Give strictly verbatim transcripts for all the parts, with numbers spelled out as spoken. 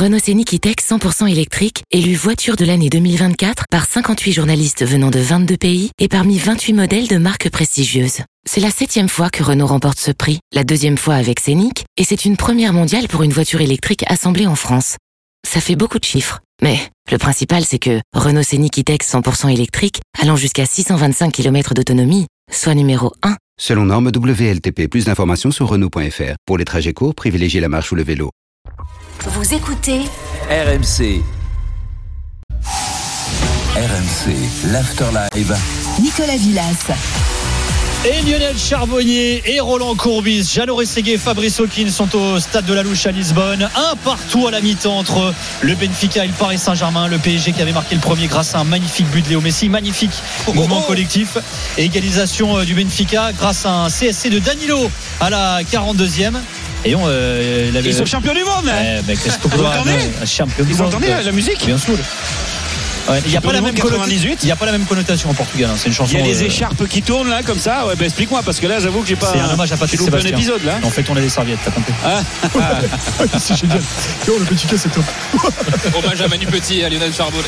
Renault Scénic E-Tech cent pour cent électrique, élu voiture de l'année deux mille vingt-quatre par cinquante-huit journalistes venant de vingt-deux pays et parmi vingt-huit modèles de marques prestigieuses. C'est la septième fois que Renault remporte ce prix, la deuxième fois avec Scénic, et c'est une première mondiale pour une voiture électrique assemblée en France. Ça fait beaucoup de chiffres, mais le principal c'est que Renault Scénic E-Tech cent pour cent électrique, allant jusqu'à six cent vingt-cinq kilomètres d'autonomie, soit numéro un. Selon norme W L T P, plus d'informations sur Renault point F R. Pour les trajets courts, privilégiez la marche ou le vélo. Vous écoutez R M C. R M C, l'Afterlive. Nicolas Villas. Et Lionel Charbonnier et Roland Courbis, Jeannot Rességuier et Fabrice Hawkins sont au stade de la Louche à Lisbonne. Un partout à la mi-temps entre le Benfica et le Paris Saint-Germain. Le P S G qui avait marqué le premier grâce à un magnifique but de Léo Messi. Magnifique mouvement oh oh. collectif. Et égalisation du Benfica grâce à un C S C de Danilo à la quarante-deuxième. Et on, euh, il avait... Ils sont champions du monde. Eh, ben, qu'est-ce qu'on peut voir, un champion du Ils monde. entendez la musique? Bien sûr. Ouais, il n'y a, pas la même quatre-vingt-dix-huit. Il n'y a pas la même connotation en portugais. Hein. C'est une chanson. Il y a les euh... écharpes qui tournent là comme ça. Ouais, ben explique-moi parce que là, j'avoue que j'ai pas. C'est un hommage à Patrick Sébastien. Un épisode là. En fait, on a des serviettes. T'as compris? Ah. C'est génial. Oh, le petit cas, c'est top. Hommage à Manu Petit et à Lionel Charbonnier.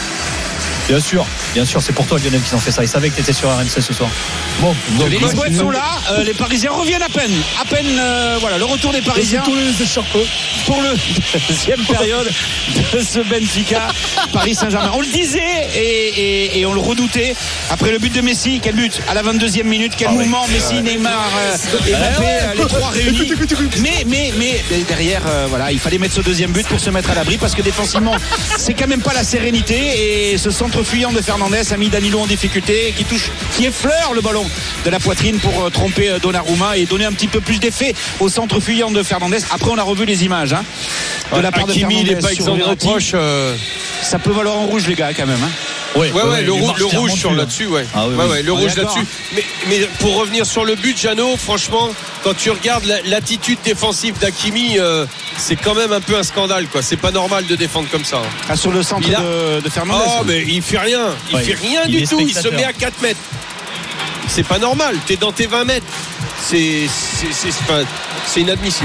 Bien sûr, bien sûr, c'est pour toi Lionel qui en fait ça. Il savait que tu étais sur R M C ce soir. Bon, donc, les Lisboètes sont là, euh, les Parisiens reviennent à peine. À peine, euh, voilà, le retour des Parisiens. Tous les écharpes. Pour le deuxième période de ce Benfica Paris Saint-Germain. On le disait et, et, et on le redoutait après le but de Messi. Quel but à la vingt-deuxième minute, quel ah mouvement oui. Messi, Neymar euh, et Mbappé, euh, les trois réunis. Mais, mais, mais derrière, euh, voilà, il fallait mettre ce deuxième but pour se mettre à l'abri parce que défensivement, c'est quand même pas la sérénité et ce centre fuyant de Fernandez a mis Danilo en difficulté qui touche, qui effleure le ballon de la poitrine pour euh, tromper euh, Donnarumma et donner un petit peu plus d'effet au centre fuyant de Fernandez. Après on a revu les images hein, de ouais, la part Hakimi, de Fernandez. Il n'est pas exempt de reproche. Euh... Ça peut valoir en rouge les gars quand même. Hein. Ouais, ouais, ouais, ouais, le, rou- le rouge sur là-dessus, ouais. Ah, oui, ouais, oui. ouais, le on rouge là-dessus. Mais, mais pour revenir sur le but, Jeannot, franchement, quand tu regardes la, l'attitude défensive d'Hakimi, euh, c'est quand même un peu un scandale, quoi. C'est pas normal de défendre comme ça. Hein. Ah, sur le centre a... de, de Fernandez. Oh, mais il fait rien. Il ouais, fait rien il du tout. Il se met à quatre mètres. C'est pas normal. T'es dans tes vingt mètres. C'est, c'est, c'est, c'est, pas, c'est inadmissible.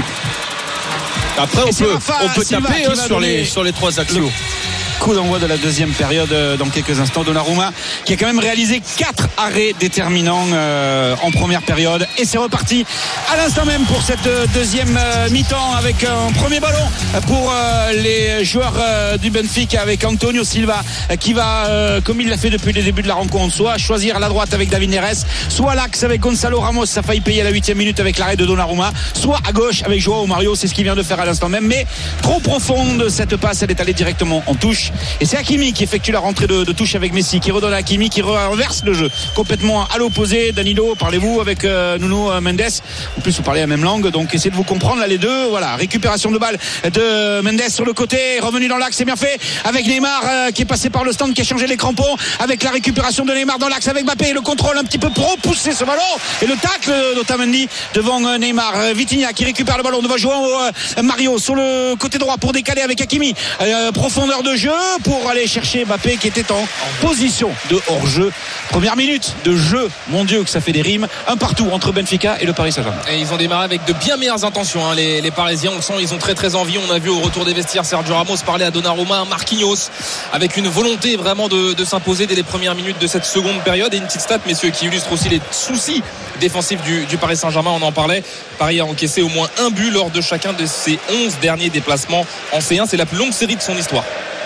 Après, on peut, Rafa, on peut taper hein, sur, les, sur les trois axes. Coup d'envoi de la deuxième période euh, dans quelques instants. Donnarumma qui a quand même réalisé quatre arrêts déterminants euh, en première période et c'est reparti à l'instant même pour cette euh, deuxième euh, mi-temps avec un premier ballon pour euh, les joueurs euh, du Benfica avec Antonio Silva euh, qui va euh, comme il l'a fait depuis le début de la rencontre soit choisir à la droite avec David Neres, soit l'axe avec Gonzalo Ramos, ça a failli payer à la huitième minute avec l'arrêt de Donnarumma, soit à gauche avec Joao Mario, c'est ce qu'il vient de faire à l'instant même, mais trop profonde cette passe, elle est allée directement en touche. Et c'est Hakimi qui effectue la rentrée de, de touche avec Messi, qui redonne à Hakimi, qui renverse le jeu complètement à l'opposé. Danilo, parlez-vous avec euh, Nuno Mendes. En plus, vous parlez la même langue, donc essayez de vous comprendre là les deux. Voilà, récupération de balle de Mendes sur le côté, revenu dans l'axe, c'est bien fait avec Neymar euh, qui est passé par le stand, qui a changé les crampons, avec la récupération de Neymar dans l'axe avec Mbappé, le contrôle un petit peu pro poussé ce ballon et le tacle d'Otamendi devant euh, Neymar. Euh, Vitinha qui récupère le ballon devant Joao euh, Mario sur le côté droit pour décaler avec Hakimi. Euh, profondeur de jeu pour aller chercher Mbappé qui était en position de hors-jeu. Première minute de jeu, mon Dieu que ça fait des rimes. Un partout entre Benfica et le Paris Saint-Germain. Et ils ont démarré avec de bien meilleures intentions hein, les, les Parisiens, on le sent, ils ont très très envie. On a vu au retour des vestiaires Sergio Ramos parler à Donnarumma, Marquinhos avec une volonté vraiment de, de s'imposer dès les premières minutes de cette seconde période. Et une petite stat messieurs qui illustre aussi les soucis défensifs du, du Paris Saint-Germain, on en parlait. Paris a encaissé au moins un but lors de chacun de ses onze derniers déplacements en C un. C'est la plus longue série de son histoire.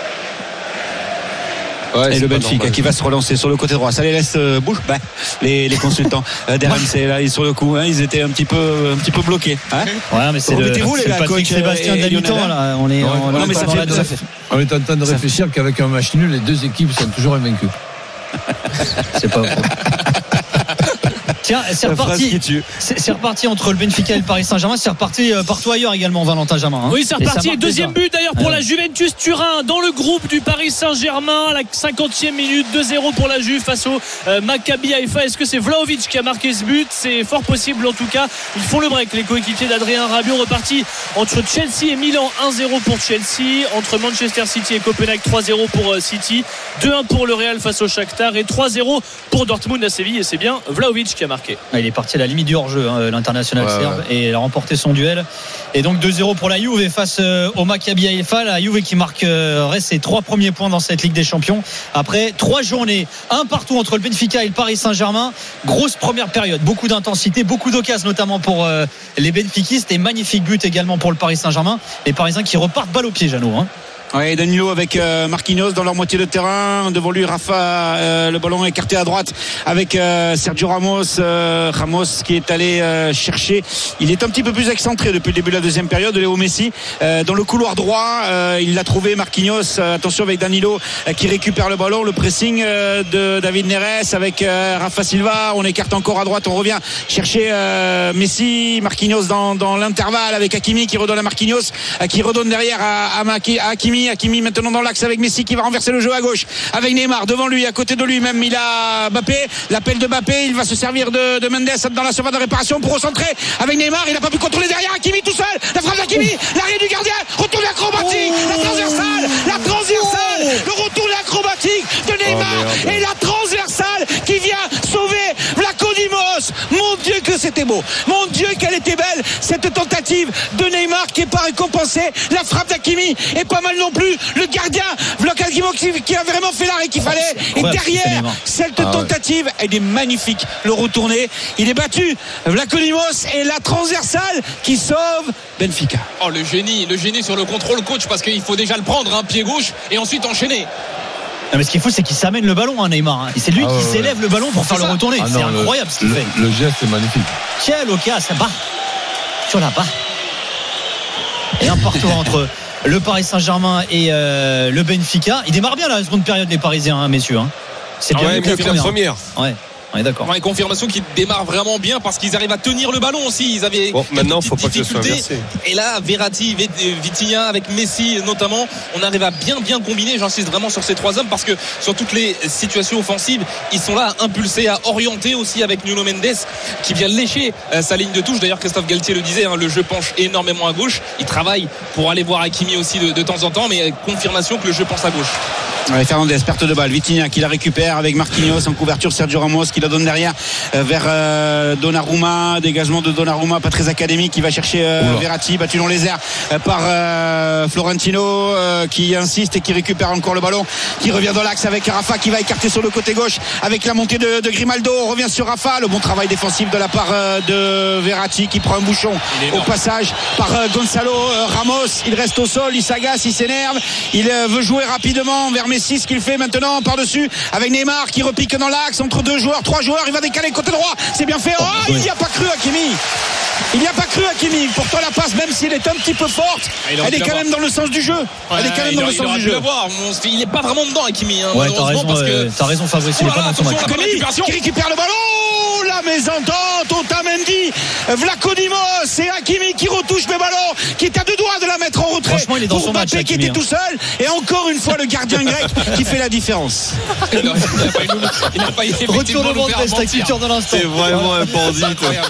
Ouais, et le Benfica qui va se relancer sur le côté droit, ça les laisse euh, bouche bah, les, les consultants euh, d'R M C là, ils sur le coup, hein, ils étaient un petit peu un petit peu bloqués. Hein ouais, mais c'est le, vous, c'est le Patrick Sébastien de la mi-temps là. On est, non, on, non, on, mais ça fait, ça fait, on est en train de réfléchir fait... qu'avec un match nul, les deux équipes sont toujours invaincues. C'est pas vrai. Tiens, c'est reparti. C'est, c'est reparti entre le Benfica et le Paris Saint-Germain. C'est reparti euh, partout ailleurs également, Valentin Jamin. Hein. Oui, c'est reparti. Deuxième but d'ailleurs pour ouais. la Juventus Turin dans le groupe du Paris Saint-Germain. À la cinquantième minute, deux zéro pour la Juve face au euh, Maccabi Haïfa. Est-ce que c'est Vlahovic qui a marqué ce but? C'est fort possible en tout cas. Ils font le break, les coéquipiers d'Adrien Rabiot. Reparti entre Chelsea et Milan, un zéro pour Chelsea. Entre Manchester City et Copenhague, trois zéro pour euh, City. deux un pour le Real face au Shakhtar et trois zéro pour Dortmund à Séville. Et c'est bien Vlahovic qui a marqué. marqué. Il est parti à la limite du hors-jeu, hein, l'international ouais, serbe, ouais. et il a remporté son duel. Et donc deux zéro pour la Juve face au Maccabi Haïfa. La Juve qui marquerait ses trois premiers points dans cette Ligue des Champions après trois journées, un partout entre le Benfica et le Paris Saint-Germain. Grosse première période, beaucoup d'intensité, beaucoup d'occasions notamment pour euh, les benfiquistes, et magnifique but également pour le Paris Saint-Germain. Les Parisiens qui repartent balle au pied, Jeannot, hein. Ouais, Danilo avec euh, Marquinhos dans leur moitié de terrain. Devant lui, Rafa, euh, le ballon écarté à droite avec euh, Sergio Ramos. Euh, Ramos qui est allé euh, chercher. Il est un petit peu plus excentré depuis le début de la deuxième période. Léo Messi euh, dans le couloir droit. Euh, il l'a trouvé, Marquinhos. Euh, attention avec Danilo euh, qui récupère le ballon. Le pressing euh, de David Neres avec euh, Rafa Silva. On écarte encore à droite. On revient chercher euh, Messi. Marquinhos dans, dans l'intervalle avec Hakimi qui redonne à Marquinhos, euh, qui redonne derrière à, à, Maki, à Hakimi. Hakimi maintenant dans l'axe avec Messi qui va renverser le jeu à gauche avec Neymar devant lui, à côté de lui même il a Mbappé, l'appel de Mbappé, il va se servir de, de Mendes dans la surface de réparation pour recentrer avec Neymar, il n'a pas pu contrôler derrière, Hakimi tout seul, la frappe d'Hakimi, l'arrêt du gardien, retour acrobatique, la transversale, la transversale, le retour acrobatique de Neymar oh, et la transversale qui vient sauver Vlachodimos. Mon Dieu que c'était beau, mon Dieu qu'elle était belle cette tentative de Neymar qui n'est pas récompensée, la frappe d'Hakimi est pas mal non plus, le gardien Vlachodimos qui, qui a vraiment fait l'arrêt qu'il fallait, et derrière cette ah, tentative ouais. elle est magnifique, le retourné, il est battu Vlachodimos et la transversale qui sauve Benfica. Oh le génie, le génie sur le contrôle coach, parce qu'il faut déjà le prendre, hein, pied gauche et ensuite enchaîner. Non, mais ce qu'il faut, c'est qu'il s'amène le ballon, hein, Neymar. Et c'est lui ah, qui ouais, s'élève ouais. le ballon pour faire ça. le retourner. Ah, c'est non, incroyable le, ce qu'il le, fait. Le geste est magnifique. Quelle occasion, bah, sur la bas. Et un partout entre le Paris Saint-Germain et euh, le Benfica. Il démarre bien la seconde période, les Parisiens, hein, messieurs. Hein. C'est bien ah ouais, mieux que la première. Ouais. On est d'accord. Ouais, confirmation qui démarre vraiment bien parce qu'ils arrivent à tenir le ballon aussi. Ils avaient bon, maintenant il faut pas que ce soit inversé. Et là Verratti, Vitinha avec Messi notamment, on arrive à bien bien combiner. J'insiste vraiment sur ces trois hommes parce que sur toutes les situations offensives, ils sont là à impulser, à orienter aussi avec Nuno Mendes qui vient lécher euh, sa ligne de touche. D'ailleurs Christophe Galtier le disait, hein, le jeu penche énormément à gauche. Il travaille pour aller voir Hakimi aussi de, de temps en temps, mais confirmation que le jeu pense à gauche. Ouais, Fernandez, perte de balle, Vitinha qui la récupère avec Marquinhos en couverture, Sergio Ramos qui la donne derrière euh, vers euh, Donnarumma, dégagement de Donnarumma pas très académique, qui va chercher euh, Verratti, battu dans les airs euh, par euh, Florentino euh, qui insiste et qui récupère encore le ballon, qui revient dans l'axe avec Rafa qui va écarter sur le côté gauche avec la montée de, de Grimaldo. On revient sur Rafa, le bon travail défensif de la part euh, de Verratti qui prend un bouchon au passage par euh, Gonzalo euh, Ramos. Il reste au sol, il s'agace, il s'énerve, il euh, veut jouer rapidement vers Messi, ce qu'il fait maintenant par-dessus avec Neymar qui repique dans l'axe entre deux joueurs, trois joueurs, il va décaler côté droit, c'est bien fait. Oh, il n'y a pas cru Hakimi. Il n'y a pas cru Hakimi. Pourtant la passe, même si elle est un petit peu forte, ah, elle est quand même dans le sens du jeu. Ouais, elle est quand même dans le sens du jeu. Il n'est pas vraiment dedans Hakimi. Hein, ouais, t'as raison, parce que... t'as raison Fabrice, il n'est pas dans son match. Hakimi qui récupère le ballon. La mésentente, Otamendi, Vlachodimos, c'est Hakimi qui retouche le ballon, qui est à deux doigts de la mettre en retrait. Franchement, il est dans pour son Mbappé match, qui était tout seul. Et encore une fois, le gardien grec qui fait la différence. Il n'a pas, il n'a pas été retournement de restitution de l'instant. C'est vraiment un bandit.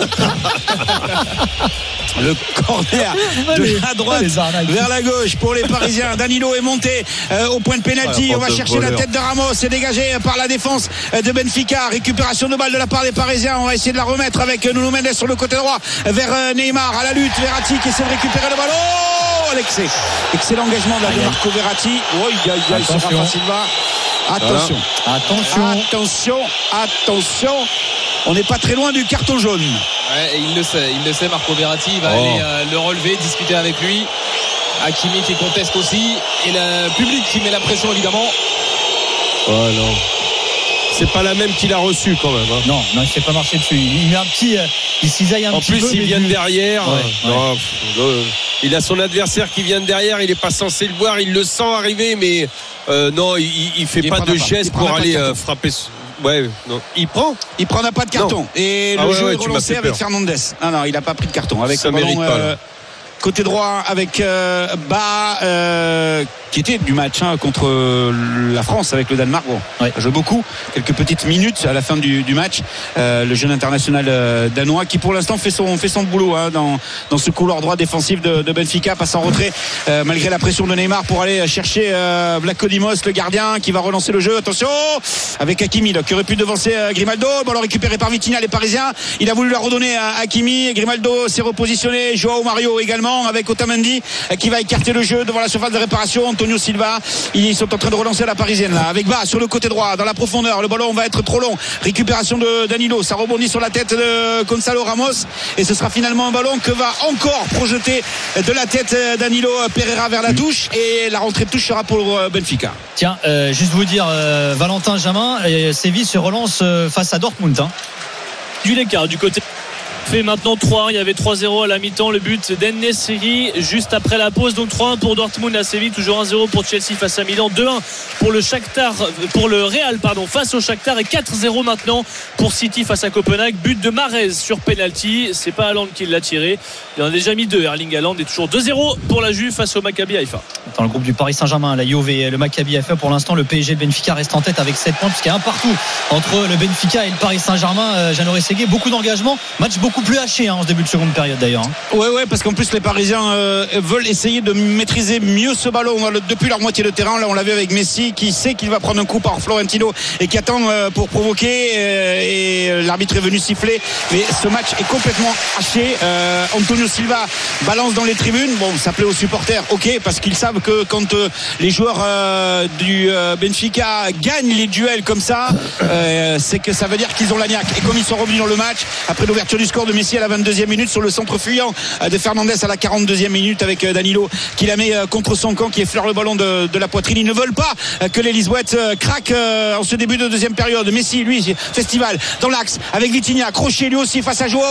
Le corner de la droite vers la gauche pour les Parisiens. Danilo est monté euh, au point de pénalty. On va chercher voleur. La tête de Ramos. C'est dégagé par la défense de Benfica. Récupération de balle de la part des Parisiens. On va essayer de la remettre avec Nuno Mendes sur le côté droit vers Neymar à la lutte. Verratti qui essaie de récupérer le ballon. Oh, l'excès. Excellent engagement de, la de Marco Verratti. Oh, il y a, il y a sur Rafa Silva. Attention. Voilà. Attention. Attention. Attention. On n'est pas très loin du carton jaune. Ouais, il le sait, il le sait, Marco Verratti. Il va oh. aller euh, le relever, discuter avec lui. Hakimi qui conteste aussi. Et le public qui met la pression évidemment. Oh non. C'est pas la même qu'il a reçue quand même. Hein. Non, non, il ne s'est pas marché dessus. Il met un petit. Euh, il cisaille un en petit plus, peu. En plus, il vient de derrière. Ouais, non, ouais. Euh, il a son adversaire qui vient de derrière. Il n'est pas censé le voir. Il le sent arriver, mais euh, non, il ne fait il pas de geste pour aller euh, frapper. Ouais, non. Il prend Il prend n'a pas de carton. Non. Et le ah ouais, jeu ouais, est relancé avec peur. Fernandez. Non, non, il n'a pas pris de carton. Avec ça le ballon, mérite pas. Euh, côté droit avec euh, Ba euh, qui était du match hein, contre euh, la France avec le Danemark. Bon, ouais. joue beaucoup, quelques petites minutes à la fin du, du match. Euh, le jeune international euh, danois qui pour l'instant fait son fait son boulot hein, dans dans ce couloir droit défensif de, de Benfica, passe en retrait euh, malgré la pression de Neymar pour aller chercher euh, Vlachodimos, le gardien qui va relancer le jeu. Attention avec Hakimi là, qui aurait pu devancer euh, Grimaldo. Ballon récupéré par Vitinha, les Parisiens. Il a voulu la redonner à Hakimi. Grimaldo s'est repositionné. Joao Mario également avec Otamendi euh, qui va écarter le jeu devant la surface de réparation. Antonio Silva, ils sont en train de relancer à la parisienne là avec Ba sur le côté droit dans la profondeur. Le ballon va être trop long. Récupération de Danilo, ça rebondit sur la tête de Gonzalo Ramos et ce sera finalement un ballon que va encore projeter de la tête Danilo Pereira vers la touche et la rentrée de touche sera pour Benfica. Tiens, euh, juste vous dire euh, Valentin Jamin, euh, Séville se relance euh, face à Dortmund hein. Du l'écart du côté fait maintenant trois un, il y avait trois zéro à la mi-temps, le but d'En-Nesyri juste après la pause, donc trois un pour Dortmund à Séville, toujours un zéro pour Chelsea face à Milan, deux un pour le Shakhtar, pour le Real pardon, face au Shakhtar et quatre zéro maintenant pour City face à Copenhague, but de Mahrez sur penalty, c'est pas Haaland qui l'a tiré, il en a déjà mis deux, Erling Haaland est toujours deux zéro pour la Juve face au Maccabi Haïfa. Dans le groupe du Paris Saint-Germain, la Juve et le Maccabi Haïfa, pour l'instant le P S G et le Benfica restent en tête avec sept points puisqu'il y a un partout entre le Benfica et le Paris Saint-Germain. euh, Jeannot Rességuier, beaucoup d'engagement, match beaucoup plus haché hein, en ce début de seconde période d'ailleurs. Ouais ouais parce qu'en plus les Parisiens euh, veulent essayer de maîtriser mieux ce ballon depuis leur moitié de terrain. Là on l'a vu avec Messi qui sait qu'il va prendre un coup par Florentino et qui attend euh, pour provoquer euh, et l'arbitre est venu siffler, mais ce match est complètement haché. euh, Antonio Silva balance dans les tribunes, bon ça plaît aux supporters, ok, parce qu'ils savent que quand euh, les joueurs euh, du euh, Benfica gagnent les duels comme ça, euh, c'est que ça veut dire qu'ils ont la niaque. Et comme ils sont revenus dans le match après l'ouverture du score de Messi à la vingt-deuxième minute sur le centre fuyant de Fernandez à la quarante-deuxième minute avec Danilo qui la met contre son camp, qui effleure le ballon de, de la poitrine. Ils ne veulent pas que les Lisboètes craquent en ce début de deuxième période. Messi lui, festival dans l'axe avec Vitinha, crochet lui aussi face à Joao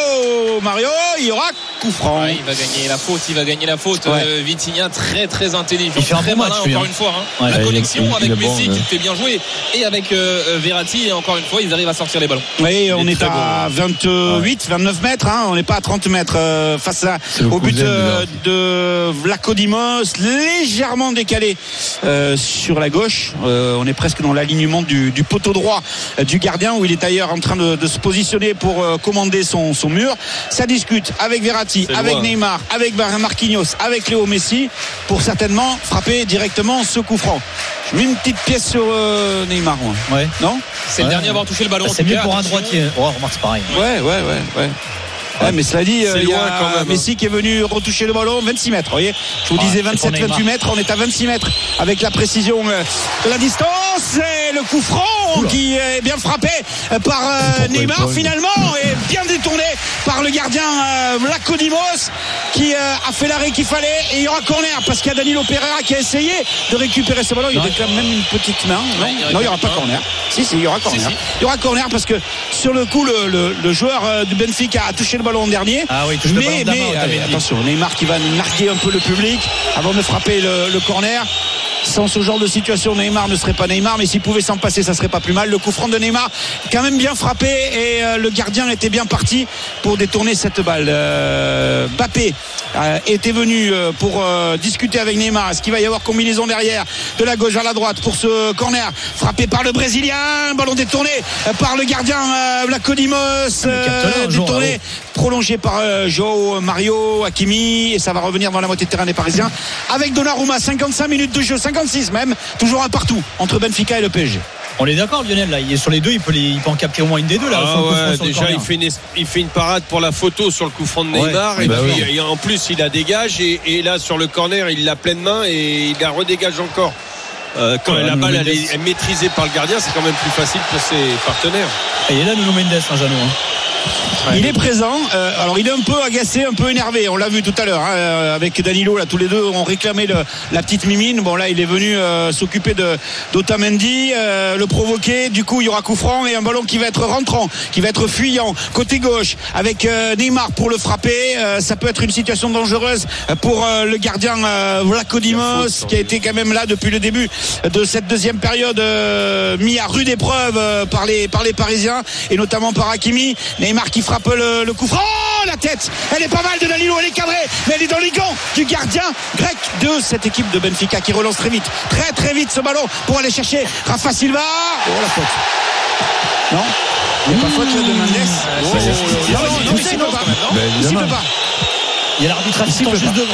Mario, il y aura coup franc. Ouais, il va gagner la faute, il va gagner la faute. Ouais. Euh, Vitinha très très intelligent, il fait un très bon malin match, encore hein. une fois hein. Ouais, la il connexion est, il, avec il est Messi bon, qui ouais. fait bien jouer et avec euh, Verratti, et encore une fois ils arrivent à sortir les ballons. Oui, on est est à bon. vingt-huit, vingt-neuf mètres, hein, on n'est pas à trente mètres euh, face à, au but euh, de Vlachodimos, légèrement décalé euh, sur la gauche. Euh, on est presque dans l'alignement du, du poteau droit euh, du gardien, où il est d'ailleurs en train de, de se positionner pour euh, commander son, son mur. Ça discute avec Verratti, C'est avec loin. Neymar, avec Marquinhos, avec Léo Messi, pour certainement frapper directement ce coup franc. Je mets une petite pièce sur euh, Neymar, moi. Ouais. Non? C'est Ouais. le dernier à avoir touché le ballon. Bah, en c'est tout mieux cas, pour un attention. droitier. Oh, remarque c'est pareil. Ouais, ouais, ouais, ouais. Ouais, mais cela dit, C'est il y loin a quand même. Messi qui est venu retoucher le ballon, vingt-six mètres. Vous voyez, je vous Ah, disais c'est pour vingt-sept, Neymar. vingt-huit mètres, on est à vingt-six mètres avec la précision euh, de la distance et le coup franc Oula. qui est bien frappé euh, par euh, Neymar finalement et bien détourné par le gardien euh, Vlachodimos qui euh, a fait l'arrêt qu'il fallait, et il y aura corner parce qu'il y a Danilo Pereira qui a essayé de récupérer ce ballon. Il Non. réclame même une petite main. Non, Ouais, il y non, il n'y aura réclame pas une main. corner. Si, si, il y aura corner. Si, si. Il y aura corner parce que sur le coup, le, le, le joueur euh, du Benfica a touché le ballon en dernier. Ah oui, il touche le ballon mais, de la main, mais Otamendi. allez, attention, Neymar qui va narguer un peu le public avant de frapper le, le corner. Sans ce genre de situation, Neymar ne serait pas Neymar, mais s'il pouvait s'en passer, ça serait pas plus mal. Le coup franc de Neymar, quand même bien frappé, et euh, le gardien était bien parti pour détourner cette balle. Euh, Mbappé euh, était venu euh, pour euh, discuter avec Neymar. Est-ce qu'il va y avoir combinaison derrière, de la gauche vers la droite pour ce corner frappé par le Brésilien, ballon détourné euh, par le gardien euh, Vlachodimos, euh, détourné, prolongé par euh, Joao Mario, Hakimi, et ça va revenir dans la moitié de terrain des Parisiens avec Donnarumma. Cinquante-cinq minutes de jeu, cinquante-six même, toujours un partout entre Benfica et le P S G. On est d'accord, Lionel, là, il est sur les deux, il peut, les, il peut en capter au moins une des deux là. Ah sur le coup franc, ouais, sur le déjà corner. il fait, une, es- il fait une parade pour la photo sur le coup franc de Neymar, Ouais, et bah puis oui. et en plus il la dégage, et, et là sur le corner il l'a pleine main et il la redégage encore. Euh, quand Ouais, la Nuno balle elle Mendes. est, est maîtrisée par le gardien, c'est quand même plus facile pour ses partenaires. Et il est là, Nuno Mendes, hein, Jeannot. Hein. Il est présent, euh, alors il est un peu agacé, un peu énervé, on l'a vu tout à l'heure, hein, euh, avec Danilo, là tous les deux ont réclamé le, la petite mimine. Bon là il est venu euh, s'occuper de d'Otamendi, euh, le provoquer, du coup il y aura coup franc et un ballon qui va être rentrant, qui va être fuyant côté gauche avec euh, Neymar pour le frapper. Euh, ça peut être une situation dangereuse pour euh, le gardien euh, Vlachodimos, qui a été quand même là depuis le début de cette deuxième période, euh, mis à rude épreuve euh, par les par les Parisiens et notamment par Hakimi. Mais Neymar qui frappe le, le coup franc. Oh, la tête, elle est pas mal de Danilo, elle est cadrée, mais elle est dans les gants du gardien grec de cette équipe de Benfica qui relance très vite, très très vite ce ballon pour aller chercher Rafa Silva. Oh, la faute. Non, il n'y a pas faute là de Mendes. Oh, oh, oh, non, non, il siffle pas. Il siffle pas. Il y a l'arbitre assistant juste devant.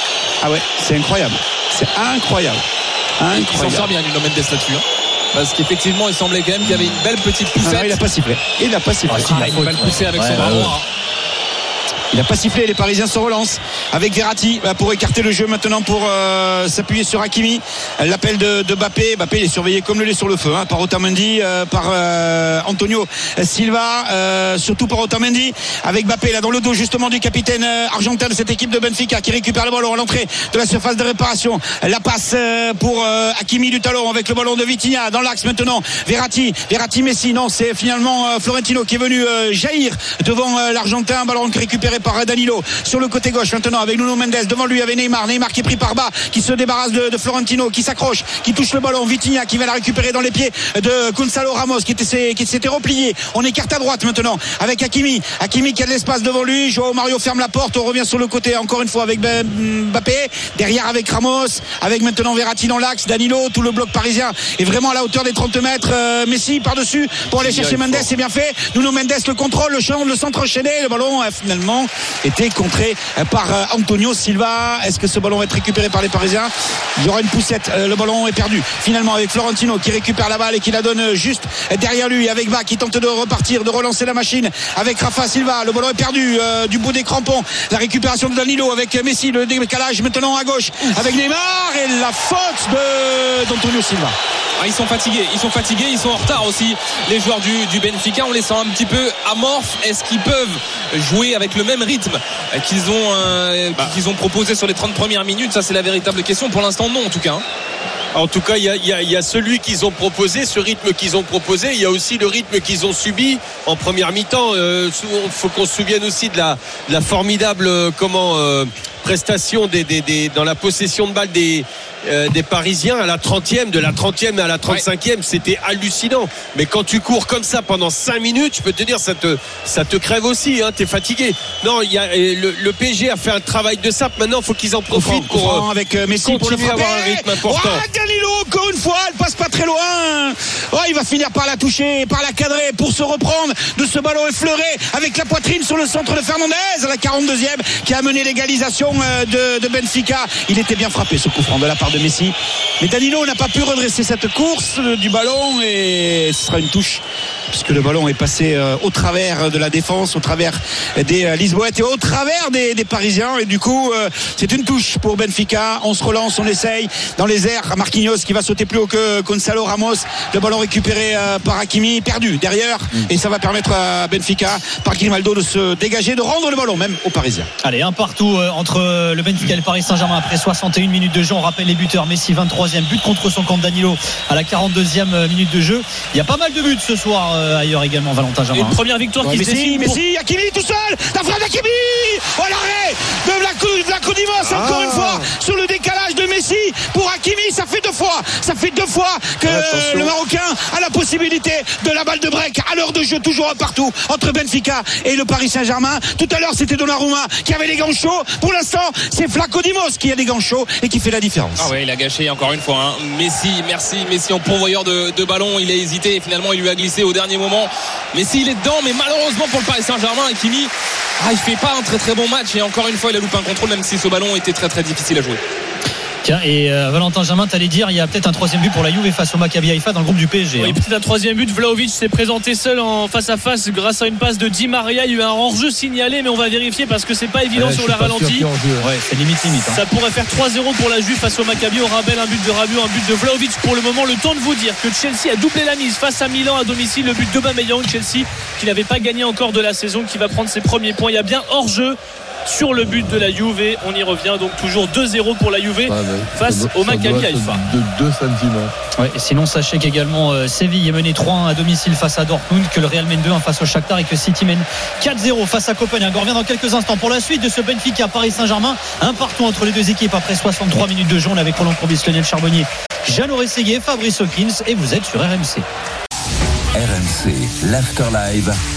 Ah ouais, c'est incroyable. C'est incroyable. incroyable. Il s'en sort bien, Nuno Mendes là-dessus. Hein. Parce qu'effectivement, il semblait quand même qu'il y avait une belle petite poussette. Ah, il n'a pas sifflé. Il n'a pas sifflé. Ah, il a une belle poussée avec ouais, son bras droit. Il n'a pas sifflé, les Parisiens se relancent avec Verratti pour écarter le jeu maintenant pour euh, s'appuyer sur Hakimi. L'appel de, de Mbappé. Mbappé il est surveillé comme le lait sur le feu hein, par Otamendi, euh, par euh, Antonio Silva, euh, surtout par Otamendi avec Mbappé là dans le dos justement du capitaine euh, argentin de cette équipe de Benfica qui récupère le ballon à l'entrée de la surface de réparation. La passe euh, pour euh, Hakimi du talon avec le ballon de Vitinha dans l'axe maintenant. Verratti, Verratti Messi. Non, c'est finalement euh, Florentino qui est venu euh, jaillir devant euh, l'Argentin. Ballon récupéré par Danilo sur le côté gauche maintenant avec Nuno Mendes devant lui avec Neymar Neymar qui est pris par bas qui se débarrasse de, de Florentino qui s'accroche qui touche le ballon Vitinha qui va la récupérer dans les pieds de Gonzalo Ramos qui, était, qui s'était replié on écarte à droite maintenant avec Hakimi Hakimi qui a de l'espace devant lui Joao Mario ferme la porte on revient sur le côté encore une fois avec Mbappé derrière avec Ramos avec maintenant Verratti dans l'axe Danilo tout le bloc parisien est vraiment à la hauteur des trente mètres euh, Messi par dessus pour aller chercher Mendes c'est bien fait Nuno Mendes le contrôle le champ le centre enchaîné le ballon euh, finalement était contré par Antonio Silva. Est-ce que ce ballon va être récupéré par les Parisiens? Il y aura une poussette. Le ballon est perdu. Finalement avec Florentino qui récupère la balle et qui la donne juste derrière lui avec Va qui tente de repartir, de relancer la machine avec Rafa Silva. Le ballon est perdu euh, du bout des crampons. La récupération de Danilo avec Messi. Le décalage maintenant à gauche avec Neymar et la faute de d'Antonio Silva. Ah, ils sont fatigués, ils sont fatigués, ils sont en retard aussi. Les joueurs du, du Benfica, on les sent un petit peu amorphes. Est-ce qu'ils peuvent jouer avec le même rythme qu'ils ont, euh, bah. qu'ils ont proposé sur les trente premières minutes? Ça, c'est la véritable question. Pour l'instant, non, en tout cas. Hein. En tout cas, il y a, y, a, y a celui qu'ils ont proposé, ce rythme qu'ils ont proposé. Il y a aussi le rythme qu'ils ont subi en première mi-temps. Il euh, faut qu'on se souvienne aussi de la, de la formidable euh, comment euh, prestation des, des, des, dans la possession de balle des Euh, des Parisiens à la trentième, de la trentième à la trente-cinquième, ouais. C'était hallucinant. Mais quand tu cours comme ça pendant cinq minutes, je peux te dire, ça te, ça te crève aussi, hein, t'es fatigué. Non, il y a, le, le P S G a fait un travail de sape. Maintenant, il faut qu'ils en profitent pour, pour, avec euh, Messi pour le frapper. Avoir un rythme important. Oh, Danilo, encore une fois, elle passe pas très loin. Oh, il va finir par la toucher, par la cadrer pour se reprendre de ce ballon effleuré avec la poitrine sur le centre de Fernandez à la quarante-deuxième qui a mené l'égalisation de, de Benfica. Il était bien frappé ce coup franc de la part de Messi, mais Danilo n'a pas pu redresser cette course du ballon et ce sera une touche puisque le ballon est passé euh, au travers de la défense, au travers des euh, Lisboètes et au travers des, des Parisiens et du coup euh, c'est une touche pour Benfica. On se relance, on essaye dans les airs. Marquinhos qui va sauter plus haut que Gonzalo Ramos, le ballon récupéré euh, par Hakimi, perdu derrière mmh. et ça va permettre à Benfica par Grimaldo de se dégager, de rendre le ballon même aux Parisiens. Allez, un partout euh, entre le Benfica et le Paris Saint-Germain après soixante et une minutes de jeu. On rappelle les buteurs. Messi vingt-troisième but contre son camp, Danilo à la quarante-deuxième minute de jeu. Il y a pas mal de buts ce soir euh, ailleurs également, Valentin Germain. Une première victoire ouais, qui Messi, se dessine pour... Messi, Hakimi tout seul, la frappe d'Hakimi, oh l'arrêt de Vlachodimos ah. encore une fois sur le décalage de Messi pour Hakimi, ça fait deux fois, ça fait deux fois que Attention. le Marocain a la possibilité de la balle de break à l'heure de jeu, toujours un partout entre Benfica et le Paris Saint-Germain. Tout à l'heure c'était Donnarumma qui avait les gants chauds, pour l'instant c'est Vlachodimos qui a les gants chauds et qui fait la différence. Ah ouais, il a gâché encore une fois hein. Messi, merci Messi en pourvoyeur de, de ballon, il a hésité et finalement il lui a glissé au dernier moment. Messi il est dedans, mais malheureusement pour le Paris Saint-Germain, Hakimi ah, il fait pas un très très bon match et encore une fois il a loupé un contrôle même si ce ballon était très très difficile à jouer. Tiens, et euh, Valentin Germain, t'allais dire, il y a peut-être un troisième but pour la Juve face au Maccabi Haïfa dans le groupe du P S G. Oui, hein. peut-être un troisième but. Vlahovic s'est présenté seul en face à face grâce à une passe de Di Maria. Il y a eu un hors-jeu signalé, mais on va vérifier parce que c'est pas évident ouais, sur la ralenti. Ouais, c'est limite limite. Hein. Ça pourrait faire trois zéro pour la Juve face au Maccabi. On rappelle un but de Rabiot, un but de Vlahovic. Pour le moment, le temps de vous dire que Chelsea a doublé la mise face à Milan à domicile. Le but d'Aubameyang, Chelsea qui n'avait pas gagné encore de la saison, qui va prendre ses premiers points. Il y a bien hors-jeu sur le but de la Juve et on y revient, donc toujours deux zéro pour la Juve ah face au Maccabi Haïfa de deux centimètres. Ouais, et sinon sachez qu'également euh, Séville est mené trois un à domicile face à Dortmund, que le Real mène deux un face au Shakhtar et que City mène quatre zéro face à Copenhague. On revient dans quelques instants pour la suite de ce Benfica Paris Saint-Germain, un partout entre les deux équipes après soixante-trois minutes de jeu. On est avec Roland Courbis, Lionel Charbonnier, Jeannot Rességuier, Fabrice Hawkins et vous êtes sur R M C. R M C, l'Afterlive.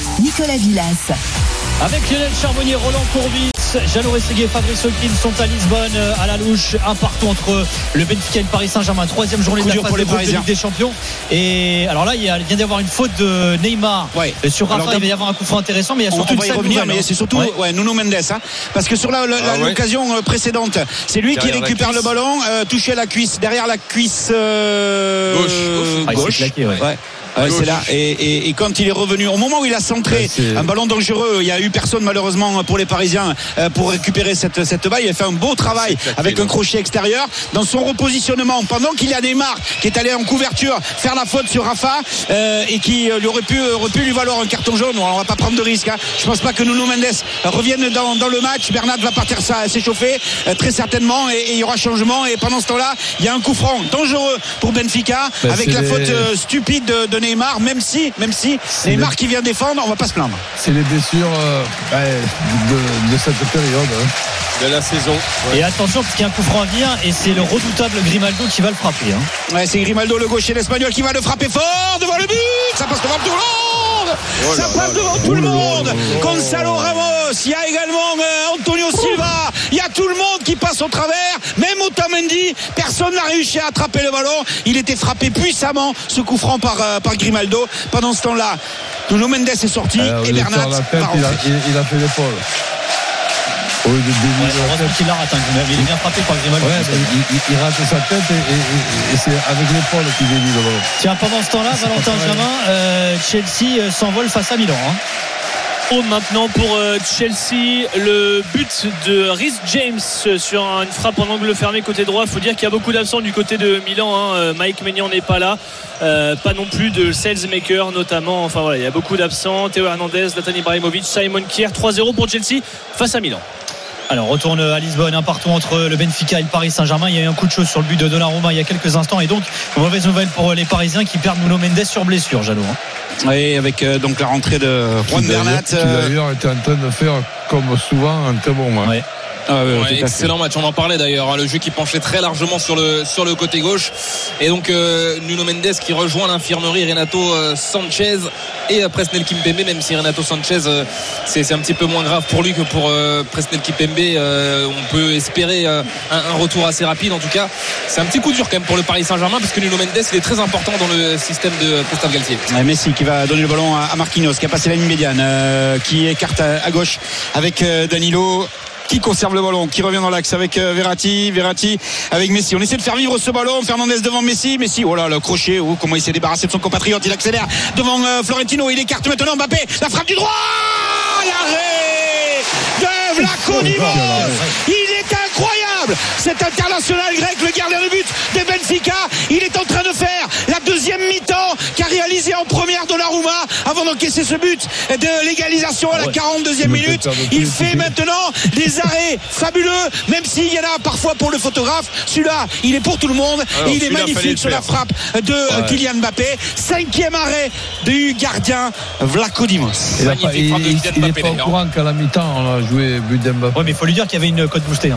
Nicolas Villas. Avec Lionel Charbonnier, Roland Courbis, Jeannot Rességuier, Fabrice Hawkins sont à Lisbonne, à la louche, un partout entre le Benfica et le Paris Saint-Germain. Troisième journée de la phase de groupe de Ligue des Champions. Et alors là, il, y a, il vient d'y avoir une faute de Neymar ouais. sur Rafa. Alors, il va y avoir un coup franc intéressant, mais il y a surtout on va y revenir, mais c'est surtout ouais. Ouais, Nuno Mendes, hein, parce que sur la, la, ah, l'occasion ouais. précédente, c'est lui derrière qui récupère le ballon, euh, touché à la cuisse, derrière la cuisse euh, gauche. Euh, ah, gauche. Claqué, ouais. Ouais. Ouais, c'est là et, et, et quand il est revenu au moment où il a centré ouais, un ballon dangereux, il n'y a eu personne malheureusement pour les Parisiens pour récupérer cette, cette balle. Il a fait un beau travail avec un crochet extérieur dans son repositionnement pendant qu'il y a Neymar qui est allé en couverture faire la faute sur Rafa euh, et qui lui aurait pu, aurait pu lui valoir un carton jaune. Alors, on va pas prendre de risque, hein. Je pense pas que Nuno Mendes revienne dans, dans le match. Bernat va partir ça, s'échauffer euh, très certainement et, et il y aura changement et pendant ce temps-là il y a un coup franc dangereux pour Benfica ben, avec la les... faute euh, stupide de, de Neymar, même si, même si Neymar les... qui vient défendre, on va pas se plaindre. C'est les blessures euh, de, de cette période hein. de la saison. Ouais. Et attention parce qu'il y a un coup franc à venir et c'est le redoutable Grimaldo qui va le frapper. Hein. Ouais, c'est Grimaldo le gaucher l'Espagnol qui va le frapper fort devant le but. Ça passe devant tout le monde. Oh ça passe devant tout le monde. Gonzalo Ramos, il y a également euh, Antonio Silva, il y a tout le monde qui passe au travers, même Otamendi, personne n'a réussi à attraper le ballon. Il était frappé puissamment ce coup franc par, euh, par Grimaldo. Pendant ce temps-là, Nuno Mendes est sorti euh, et Bernat la tête, il, a, il, il a fait l'épaule. Oui, de ouais, heureusement qu'il la rate, hein, il est bien frappé par Grimaldo. Ouais, il, il, il rate sa tête et, et, et, et c'est avec l'épaule qu'il dévie le ballon. Tiens, pendant ce temps-là, Valentin Jamin, euh, Chelsea s'envole face à Milan. Hein. Maintenant pour Chelsea, le but de Reece James sur une frappe en angle fermé côté droit. Il faut dire qu'il y a beaucoup d'absents du côté de Milan, hein. Mike Maignan n'est pas là, euh, pas non plus de Salesmaker notamment. Enfin voilà, il y a beaucoup d'absents. Théo Hernandez, Zlatan Ibrahimovic, Simon Kjær. Trois zéro pour Chelsea face à Milan. Alors on retourne à Lisbonne, un partout entre le Benfica et le Paris Saint-Germain. Il y a eu un coup de chaud sur le but de Donnarumma il y a quelques instants et donc mauvaise nouvelle pour les Parisiens qui perdent Nuno Mendes sur blessure, Jeannot. Hein. Oui, avec euh, donc la rentrée de Juan Bernat. Qui d'ailleurs était en train de faire comme souvent un très bon match. Ouais. Ah ouais, ouais, excellent match, on en parlait d'ailleurs, hein, le jeu qui penchait très largement sur le, sur le côté gauche et donc euh, Nuno Mendes qui rejoint l'infirmerie, Renato euh, Sanchez et euh, Presnel Kimpembe, même si Renato Sanchez euh, c'est, c'est un petit peu moins grave pour lui que pour euh, Presnel Kimpembe. Euh, on peut espérer euh, un, un retour assez rapide. En tout cas c'est un petit coup dur quand même pour le Paris Saint-Germain parce que Nuno Mendes il est très important dans le système de Christophe Galtier. Ouais, Messi qui va donner le ballon à Marquinhos qui a passé la ligne médiane, euh, qui écarte à, à gauche avec euh, Danilo qui conserve le ballon, qui revient dans l'axe avec euh, Verratti, Verratti avec Messi. On essaie de faire vivre ce ballon. Fernandez devant Messi, Messi, oh là, le crochet, oh, comment il s'est débarrassé de son compatriote, il accélère devant euh, Florentino, il écarte maintenant Mbappé, la frappe du droit, l'arrêt de Vlaco Dimos. Il est incroyable, cet international grec, le gardien de but de Benfica. Il est en train de faire la deuxième mi-temps qu'a réalisé en première Donnarumma avant d'encaisser ce but de l'égalisation à la quarante-deuxième minute. Il fait maintenant des arrêts fabuleux, même s'il y en a parfois pour le photographe. Celui-là, il est pour tout le monde. Alors, et il est magnifique sur la frappe de ouais. Kylian Mbappé. Cinquième arrêt du gardien Vlaco Dimos. Il n'est pas, il, il, il est pas au courant qu'à la mi-temps on a joué but d'Mbappé. Oui, mais il faut lui dire qu'il y avait une cote boostée. Hein.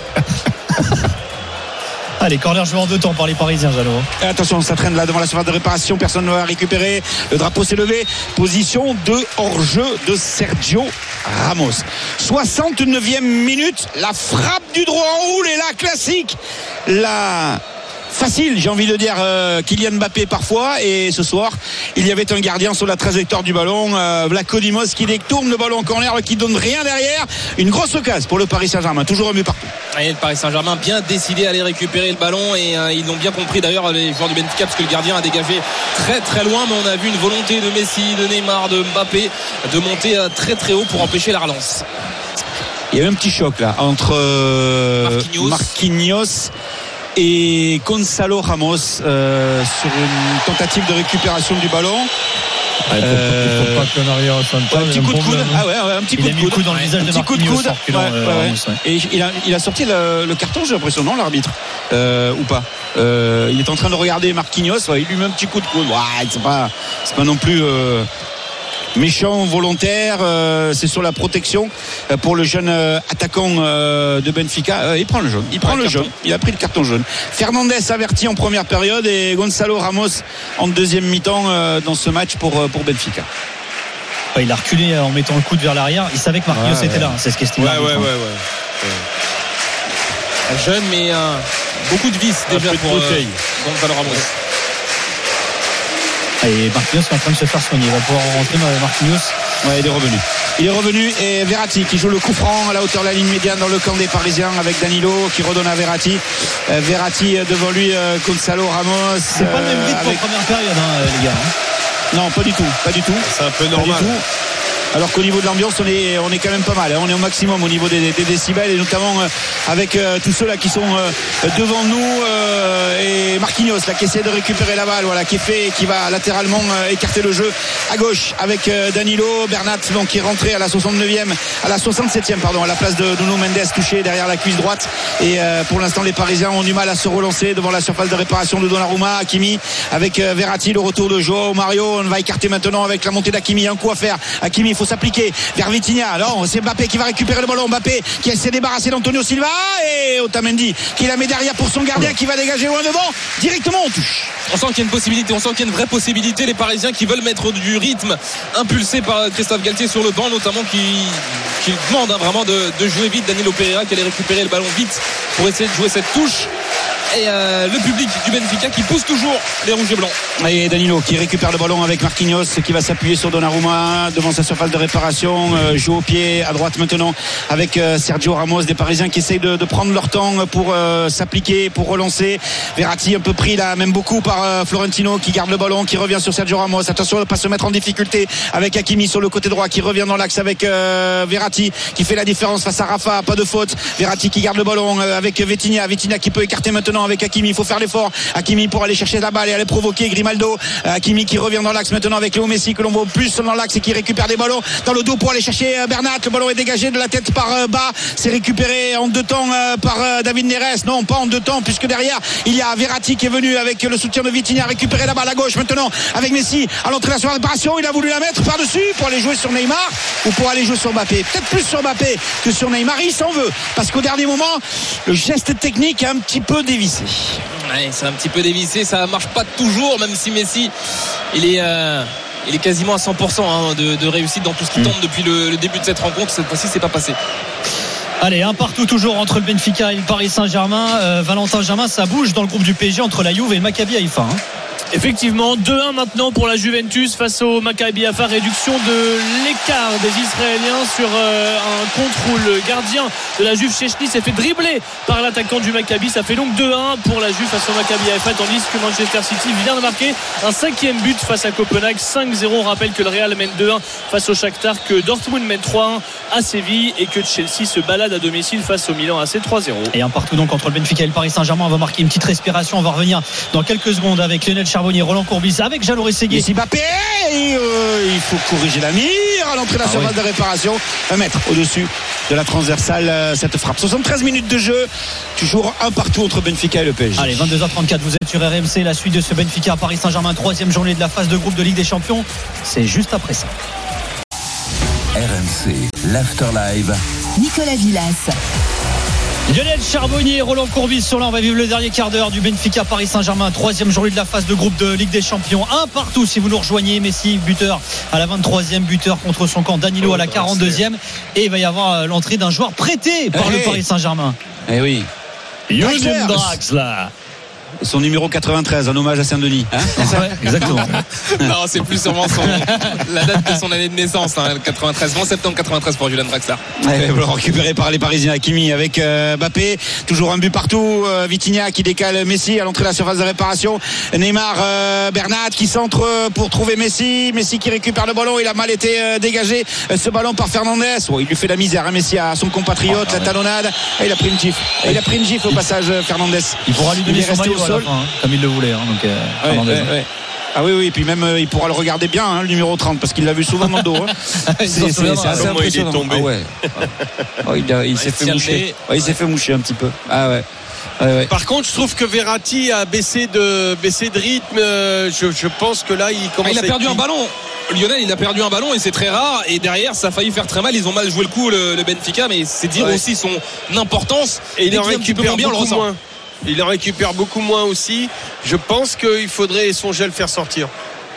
Allez, corner joué en deux temps par les Parisiens, Jeannot. Attention, ça traîne là devant la surface de réparation. Personne ne va récupérer. Le drapeau s'est levé. Position de hors-jeu de Sergio Ramos. soixante-neuvième minute. La frappe du droit en roule et la classique. La facile, j'ai envie de dire, euh, Kylian Mbappé parfois. Et ce soir, il y avait un gardien sur la trajectoire du ballon, euh, Vlaco Dimos, qui détourne le ballon en corner, qui donne rien derrière. Une grosse occasion pour le Paris Saint-Germain, toujours un but partout. Et le Paris Saint-Germain bien décidé à aller récupérer le ballon et euh, ils l'ont bien compris d'ailleurs les joueurs du Benfica parce que le gardien a dégagé très très loin, mais on a vu une volonté de Messi, de Neymar, de Mbappé de monter euh, très très haut pour empêcher la relance. Il y a eu un petit choc là entre euh, Marquinhos. Marquinhos et Gonzalo Ramos euh, sur une tentative de récupération du ballon. Ah, il, faut, euh, il faut pas qu'un arrière central. Un petit coup de coude. Ah ouais, ouais, un petit il coup a de coude. coude dans le visage de Marquinhos. Ouais, ouais, euh, ouais. Ramos, ouais. Et il a, il a sorti le, le carton, j'ai l'impression, non, l'arbitre euh, ou pas. Euh, il est en train de regarder Marquinhos. Ouais, il lui met un petit coup de coude. Ouais, c'est pas, c'est pas non plus. Euh, méchant, volontaire, euh, c'est sur la protection euh, pour le jeune euh, attaquant euh, de Benfica. Euh, il prend le jaune, il prend ouais, le carton. jaune, il a pris le carton jaune. Fernandez averti en première période et Gonzalo Ramos en deuxième mi-temps euh, dans ce match pour, pour Benfica. Ouais, il a reculé en mettant le coude vers l'arrière. Il savait que Marquinhos ouais, était ouais. là. C'est ce qu'estime Ouais, l'arbitre. ouais, ouais, ouais. ouais. Jeune, mais euh, beaucoup de vis Un déjà peu de pour euh, bouteille. Gonzalo Ramos. Et Marquinhos est en train de se faire soigner. Il va pouvoir rentrer Marquinhos. Ouais, il est revenu. Il est revenu et Verratti qui joue le coup franc à la hauteur de la ligne médiane dans le camp des Parisiens avec Danilo qui redonne à Verratti. Euh, Verratti euh, devant lui, euh, Gonzalo Ramos. C'est euh, pas le même rythme avec... en première période, hein, les gars. Hein. Non, pas du tout, pas du tout. C'est un peu Pas normal. du tout. Alors qu'au niveau de l'ambiance, on est, on est quand même pas mal. Hein. On est au maximum au niveau des, des décibels et notamment euh, avec euh, tous ceux là qui sont euh, devant nous euh, et Marquinhos là qui essaie de récupérer la balle, voilà, qui est fait, qui va latéralement euh, écarter le jeu à gauche avec euh, Danilo, Bernat donc qui est rentré à la soixante-neuvième, à la soixante-septième pardon, à la place de Nuno Mendes touché derrière la cuisse droite et euh, pour l'instant les Parisiens ont du mal à se relancer devant la surface de réparation de Donnarumma. Hakimi avec euh, Verratti, le retour de Joao Mario. On va écarter maintenant avec la montée d'Hakimi. Un coup à faire. Hakimi, il faut s'appliquer vers Vitinha. Non, c'est Mbappé qui va récupérer le ballon. Mbappé qui s'est débarrassé d'Antonio Silva et Otamendi qui la met derrière pour son gardien qui va dégager loin devant. Directement on touche. On sent qu'il y a une possibilité, on sent qu'il y a une vraie possibilité. Les Parisiens qui veulent mettre du rythme, impulsé par Christophe Galtier sur le banc, notamment qui, qui demande hein, vraiment de, de jouer vite. Danilo Pereira qui allait récupérer le ballon vite pour essayer de jouer cette touche. Et euh, le public du Benfica qui pousse toujours les rouges et blancs. Et Danilo qui récupère le ballon avec Marquinhos qui va s'appuyer sur Donnarumma devant sa surface de réparation, euh, joue au pied à droite maintenant avec euh, Sergio Ramos. Des Parisiens qui essayent de, de prendre leur temps pour euh, s'appliquer, pour relancer. Verratti un peu pris là, même beaucoup par euh, Florentino qui garde le ballon, qui revient sur Sergio Ramos. Attention de ne pas se mettre en difficulté avec Hakimi sur le côté droit qui revient dans l'axe avec euh, Verratti qui fait la différence face à Rafa, pas de faute. Verratti qui garde le ballon euh, avec Vitinha, Vitinha qui peut écarter maintenant avec Hakimi. Il faut faire l'effort. Hakimi pour aller chercher la balle et aller provoquer Grimaldo. Hakimi qui revient dans l'axe maintenant avec Léo Messi que l'on voit plus dans l'axe et qui récupère des ballons dans le dos pour aller chercher Bernat. Le ballon est dégagé de la tête par bas. C'est récupéré en deux temps par David Neres. Non, pas en deux temps puisque derrière il y a Verratti qui est venu avec le soutien de Vitinha récupérer la balle à gauche maintenant avec Messi à l'entrée de la surface de réparation. Il a voulu la mettre par-dessus pour aller jouer sur Neymar ou pour aller jouer sur Mbappé. Peut-être plus sur Mbappé que sur Neymar. Il s'en veut parce qu'au dernier moment le geste technique est un petit peu dévissé. Ouais, c'est un petit peu dévissé, ça marche pas toujours, même si Messi il est, euh, il est quasiment à cent pour cent hein, de, de réussite dans tout ce qui tombe depuis le, le début de cette rencontre. Cette fois-ci c'est pas passé. Allez, un partout toujours entre le Benfica et le Paris Saint-Germain. euh, Valentin Germain, ça bouge dans le groupe du P S G entre la Juve et le Maccabi Haïfa hein. Effectivement, deux un maintenant pour la Juventus face au Maccabi Haïfa. Réduction de l'écart des Israéliens sur euh, un contre où le gardien de la Juve, Chechny, s'est fait dribbler par l'attaquant du Maccabi. Ça fait donc deux un pour la Juve face au Maccabi Haïfa, tandis que Manchester City vient de marquer un cinquième but face à Copenhague. cinq zéro. On rappelle que le Real mène deux un face au Shakhtar, que Dortmund mène trois un à Séville et que Chelsea se balade à domicile face au Milan A C trois zéro. Et un partout donc entre le Benfica et le Paris Saint-Germain. On va marquer une petite respiration. On va revenir dans quelques secondes avec Lionel Charbonnier, Roland Courbis, avec Jeannot Rességuier. Ici Mbappé, et, euh, il faut corriger la mire à l'entrée de la ah surface oui. de réparation, un mètre au-dessus de la transversale, euh, cette frappe. soixante-treize minutes de jeu, toujours un partout entre Benfica et le P S G. Allez, vingt-deux heures trente-quatre, vous êtes sur R M C. La suite de ce Benfica Paris Saint-Germain, troisième journée de la phase de groupe de Ligue des Champions, c'est juste après ça. R M C, l'After Live. Nicolas Villas. Lionel Charbonnier, Roland Courbis sont là. On va vivre le dernier quart d'heure du Benfica Paris Saint-Germain, troisième journée de la phase de groupe de Ligue des Champions. Un partout si vous nous rejoignez. Messi buteur à la vingt-troisième, buteur contre son camp. Danilo à la quarante-deuxième. Et il va y avoir l'entrée d'un joueur prêté par hey, le Paris Saint-Germain. Eh oui. Youssef Draxler. Son numéro quatre-vingt-treize, un hommage à Saint-Denis. Hein ouais, exactement. Non, c'est plus sûrement son, la date de son année de naissance, hein, quatre-vingt-treize, vingt septembre quatre-vingt-treize pour Julian Draxler. Ouais, récupéré par les Parisiens. Hakimi avec euh, Mbappé, toujours un but partout. euh, Vitinha qui décale Messi à l'entrée de la surface de réparation. Neymar, euh, Bernat qui centre pour trouver Messi. Messi qui récupère le ballon. Il a mal été euh, dégagé euh, ce ballon par Fernandez. Oh, il lui fait la misère, hein, Messi à son compatriote, oh, la ouais. talonnade. Et il a pris une gifle. Et il a pris une gifle au passage, Fernandez. Il pourra lui donner son maillot à la fin, hein, comme il le voulait. Hein, donc, euh, ouais, Fernandez. Ouais, ouais. Ah oui, oui, et puis même euh, il pourra le regarder bien, hein, le numéro trente, parce qu'il l'a vu souvent dans le dos. Hein. c'est, c'est, c'est, c'est assez impressionnant. Il est tombé. Ah ouais. oh, il, a, il s'est fait moucher. Ouais, il s'est fait moucher un petit peu. Ah ouais. Ouais, ouais. Par contre, je trouve que Verratti a baissé de, baissé de rythme. Je, je pense que là, il commence. Ah, il a perdu un ballon. Lionel, il a perdu un ballon et c'est très rare. Et derrière, ça a failli faire très mal. Ils ont mal joué le coup, le, le Benfica, mais c'est dire ouais. aussi son importance. Et il en récupère bien, beaucoup moins. Il en récupère beaucoup moins aussi. Je pense qu'il faudrait songer à le faire sortir.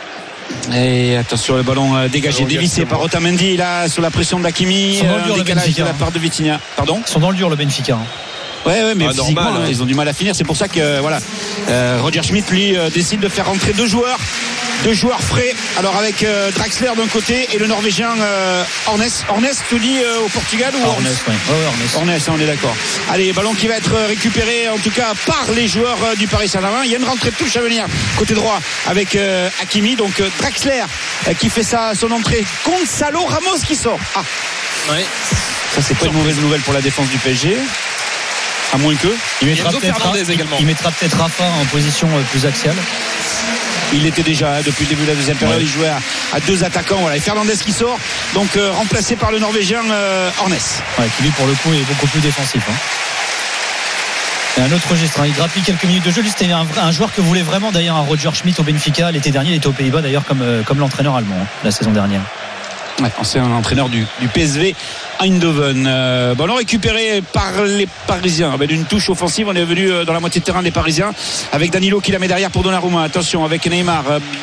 Et attention, le ballon euh, dégagé, Alors, dévissé par Otamendi, là, sous la pression d'Hakimi. Ils sont dans le dur, euh, le décalage Benfica, de la hein. part de Vitinha. Pardon ? Ils sont dans le dur, le Benfica. Hein. Ouais, ouais, mais ah, physiquement, normal, hein, ouais. ils ont du mal à finir. C'est pour ça que euh, voilà, euh, Roger Schmidt lui euh, décide de faire rentrer deux joueurs, deux joueurs frais. Alors avec euh, Draxler d'un côté et le Norvégien euh, Ornes. Ornes, tu dis euh, au Portugal ou Ornes, oui. Ouais, ouais, Ornes. Ornes, on est d'accord. Allez, ballon qui va être récupéré en tout cas par les joueurs euh, du Paris Saint-Germain. Il y a une rentrée de touche à venir côté droit avec euh, Hakimi. Donc euh, Draxler euh, qui fait ça, son entrée. Gonzalo Ramos qui sort. Ah, Ouais. ça c'est pas une mauvaise nouvelle pour la défense du P S G. À moins que. Il mettra Enzo peut-être Fernandez également. il mettra peut-être Rafa en position euh, plus axiale. Il l'était déjà hein, depuis le début de la deuxième période. Ouais. Il jouait à, à deux attaquants. Voilà. Et Fernandez qui sort, donc euh, remplacé par le Norvégien euh, Ornes. Ouais, qui lui pour le coup est beaucoup plus défensif. Hein. Et un autre registre, hein. Il grappille quelques minutes de jeu. Lui, c'était un, un joueur que voulait vraiment d'ailleurs un Roger Schmidt au Benfica l'été dernier. Il était aux Pays-Bas d'ailleurs comme, euh, comme l'entraîneur allemand hein, la saison dernière. Ouais, ancien entraîneur du, du P S V Eindhoven. Euh, ballon récupéré par les Parisiens avec une touche offensive. On est venu dans la moitié de terrain des Parisiens avec Danilo qui la met derrière pour Donnarumma. Attention avec Neymar,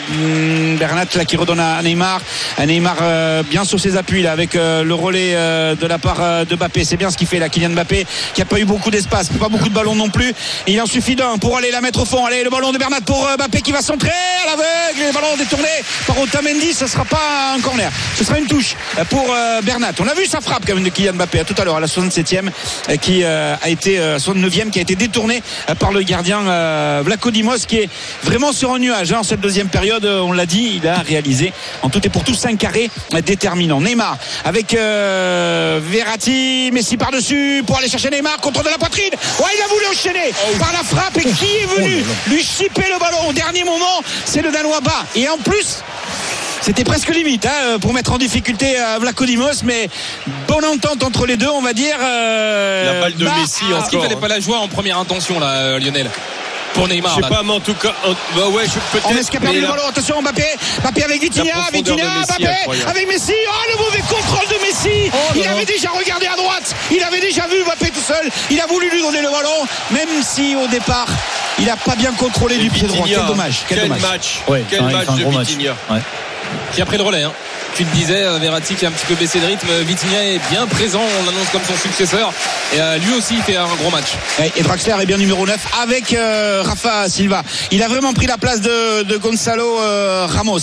euh, Bernat là qui redonne à Neymar. Neymar euh, bien sur ses appuis là avec euh, le relais euh, de la part euh, de Mbappé. C'est bien ce qu'il fait là, Kylian Mbappé qui a pas eu beaucoup d'espace, pas beaucoup de ballons non plus. Et il en suffit d'un pour aller la mettre au fond. Allez, le ballon de Bernat pour euh, Mbappé qui va centrer à l'aveugle. Le ballon détourné par Otamendi. Ce sera pas un corner, ce sera une touche pour euh, Bernat. On a vu sa frappe quand même de Kylian Mbappé à tout à l'heure à la soixante-septième euh, qui euh, a été euh, soixante-neuvième qui a été détournée euh, par le gardien euh, Vlachodimos qui est vraiment sur un nuage hein, en cette deuxième période. Euh, on l'a dit, il a réalisé en tout et pour tout cinq carrés euh, déterminants. Neymar avec euh, Verratti, Messi par-dessus pour aller chercher Neymar, contrôle de la poitrine. Ouais, il a voulu enchaîner par la frappe et qui est venu lui chipper le ballon au dernier moment, c'est le Danois Bas. Et en plus c'était presque limite hein, pour mettre en difficulté euh, Vlachodimos, mais bonne entente entre les deux, on va dire. Euh, la balle de bah, Messi Est-ce encore. qu'il fallait pas la jouer en première intention là, euh, Lionel, pour Neymar? Je sais là. pas, mais en tout cas, en, bah ouais, je peut-être. On a perdu le la, ballon, attention Mbappé, Mbappé avec Vitinha, La profondeur Vitinha, de Messi, Mbappé incroyable. avec Messi. Oh le mauvais contrôle de Messi. Oh, il non, avait non. déjà regardé à droite, il avait déjà vu Mbappé tout seul. Il a voulu lui donner le ballon, même si au départ il a pas bien contrôlé du pied droit. Quel dommage, quel, quel dommage. match, Ouais, quel enfin, il match fait un de gros match. Vitinha. Ouais. Qui a pris le relais hein. Tu te disais, euh, Verratti qui a un petit peu baissé de rythme, Vitinha est bien présent, on l'annonce comme son successeur et euh, lui aussi il fait un gros match. Et Draxler est bien numéro neuf avec euh, Rafa Silva. Il a vraiment pris la place de, de Gonzalo euh, Ramos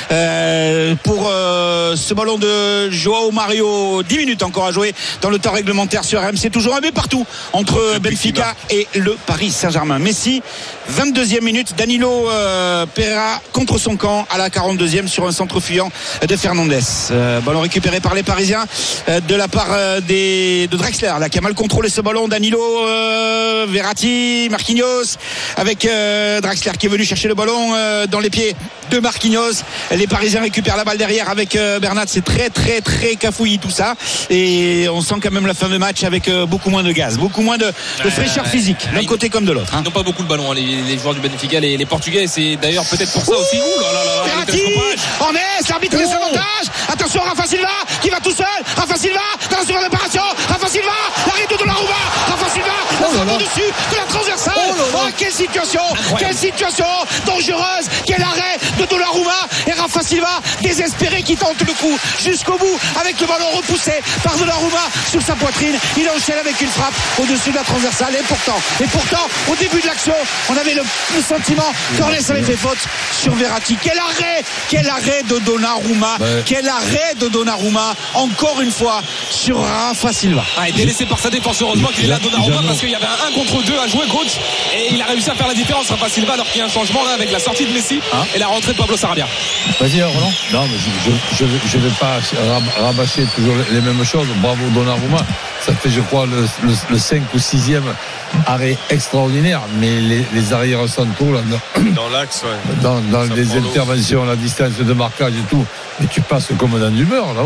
euh, pour euh, ce ballon de Joao Mario. dix minutes encore à jouer dans le temps réglementaire sur R M C. Toujours un but partout entre Depuis Benfica et le Paris Saint-Germain. Messi, vingt-deuxième minute, Danilo euh, Pereira contre son camp à la quarante-deuxième sur un centre fuyant de Fernandez. Euh, ballon récupéré par les Parisiens euh, de la part euh, des, de Draxler là, qui a mal contrôlé ce ballon. Danilo, euh, Verratti, Marquinhos avec euh, Draxler qui est venu chercher le ballon euh, dans les pieds de Marquinhos. Les Parisiens récupèrent la balle derrière avec euh, Bernat. C'est très très très cafouillis tout ça et on sent quand même la fin de match avec euh, beaucoup moins de gaz, beaucoup moins de, de fraîcheur Euh, physique d'un ils- côté comme de l'autre hein. Ils n'ont pas beaucoup de ballons hein, les, les joueurs du Benfica, les, les Portugais, et c'est d'ailleurs peut-être pour ça aussi. Ouh là là là là, le Verratti, télescopage. Ornès, l'arbitre laisse avantage. Attention Rafa Silva qui va tout seul. Rafa Silva dans la seconde réparation. Rafa Silva, l'arrêt de Donnarumma. Rafa Silva, la frappe au-dessus de la transversale. Oh, quelle situation, quelle situation dangereuse. Quel arrêt de Donnarumma et Rafa Silva désespéré qui tente le coup jusqu'au bout avec le ballon repoussé par Donnarumma sur sa poitrine. Il enchaîne avec une frappe au-dessus de la transversale et pourtant, et pourtant au début de l'action, on avait le, le sentiment qu'Ornès avait fait faute sur Verratti. Quel arrêt, quel arrêt de Donnarumma. Ouais. Quel arrêt de Donnarumma encore une fois sur Rafa Silva. Ah, et délaissé par sa défense, heureusement qu'il est là Donnarumma Jamais. parce qu'il y avait un un contre deux à jouer coach et il a réussi à faire la différence Rafa Silva alors qu'il y a un changement là avec la sortie de Messi Hein et la rentrée de Pablo Sarabia. Vas-y, Roland. Non, mais je je, je, vais- je vais pas rab- rabâcher toujours les mêmes choses. Bravo Donnarumma. Ça fait, je crois, le, le, le cinq ou sixième arrêt extraordinaire. Mais les, les arrières centraux, là, dans, Dans l'axe, ouais. dans, dans Ça les prend l'eau. interventions, la distance de marquage et tout, mais tu passes comme dans du beurre, là-haut.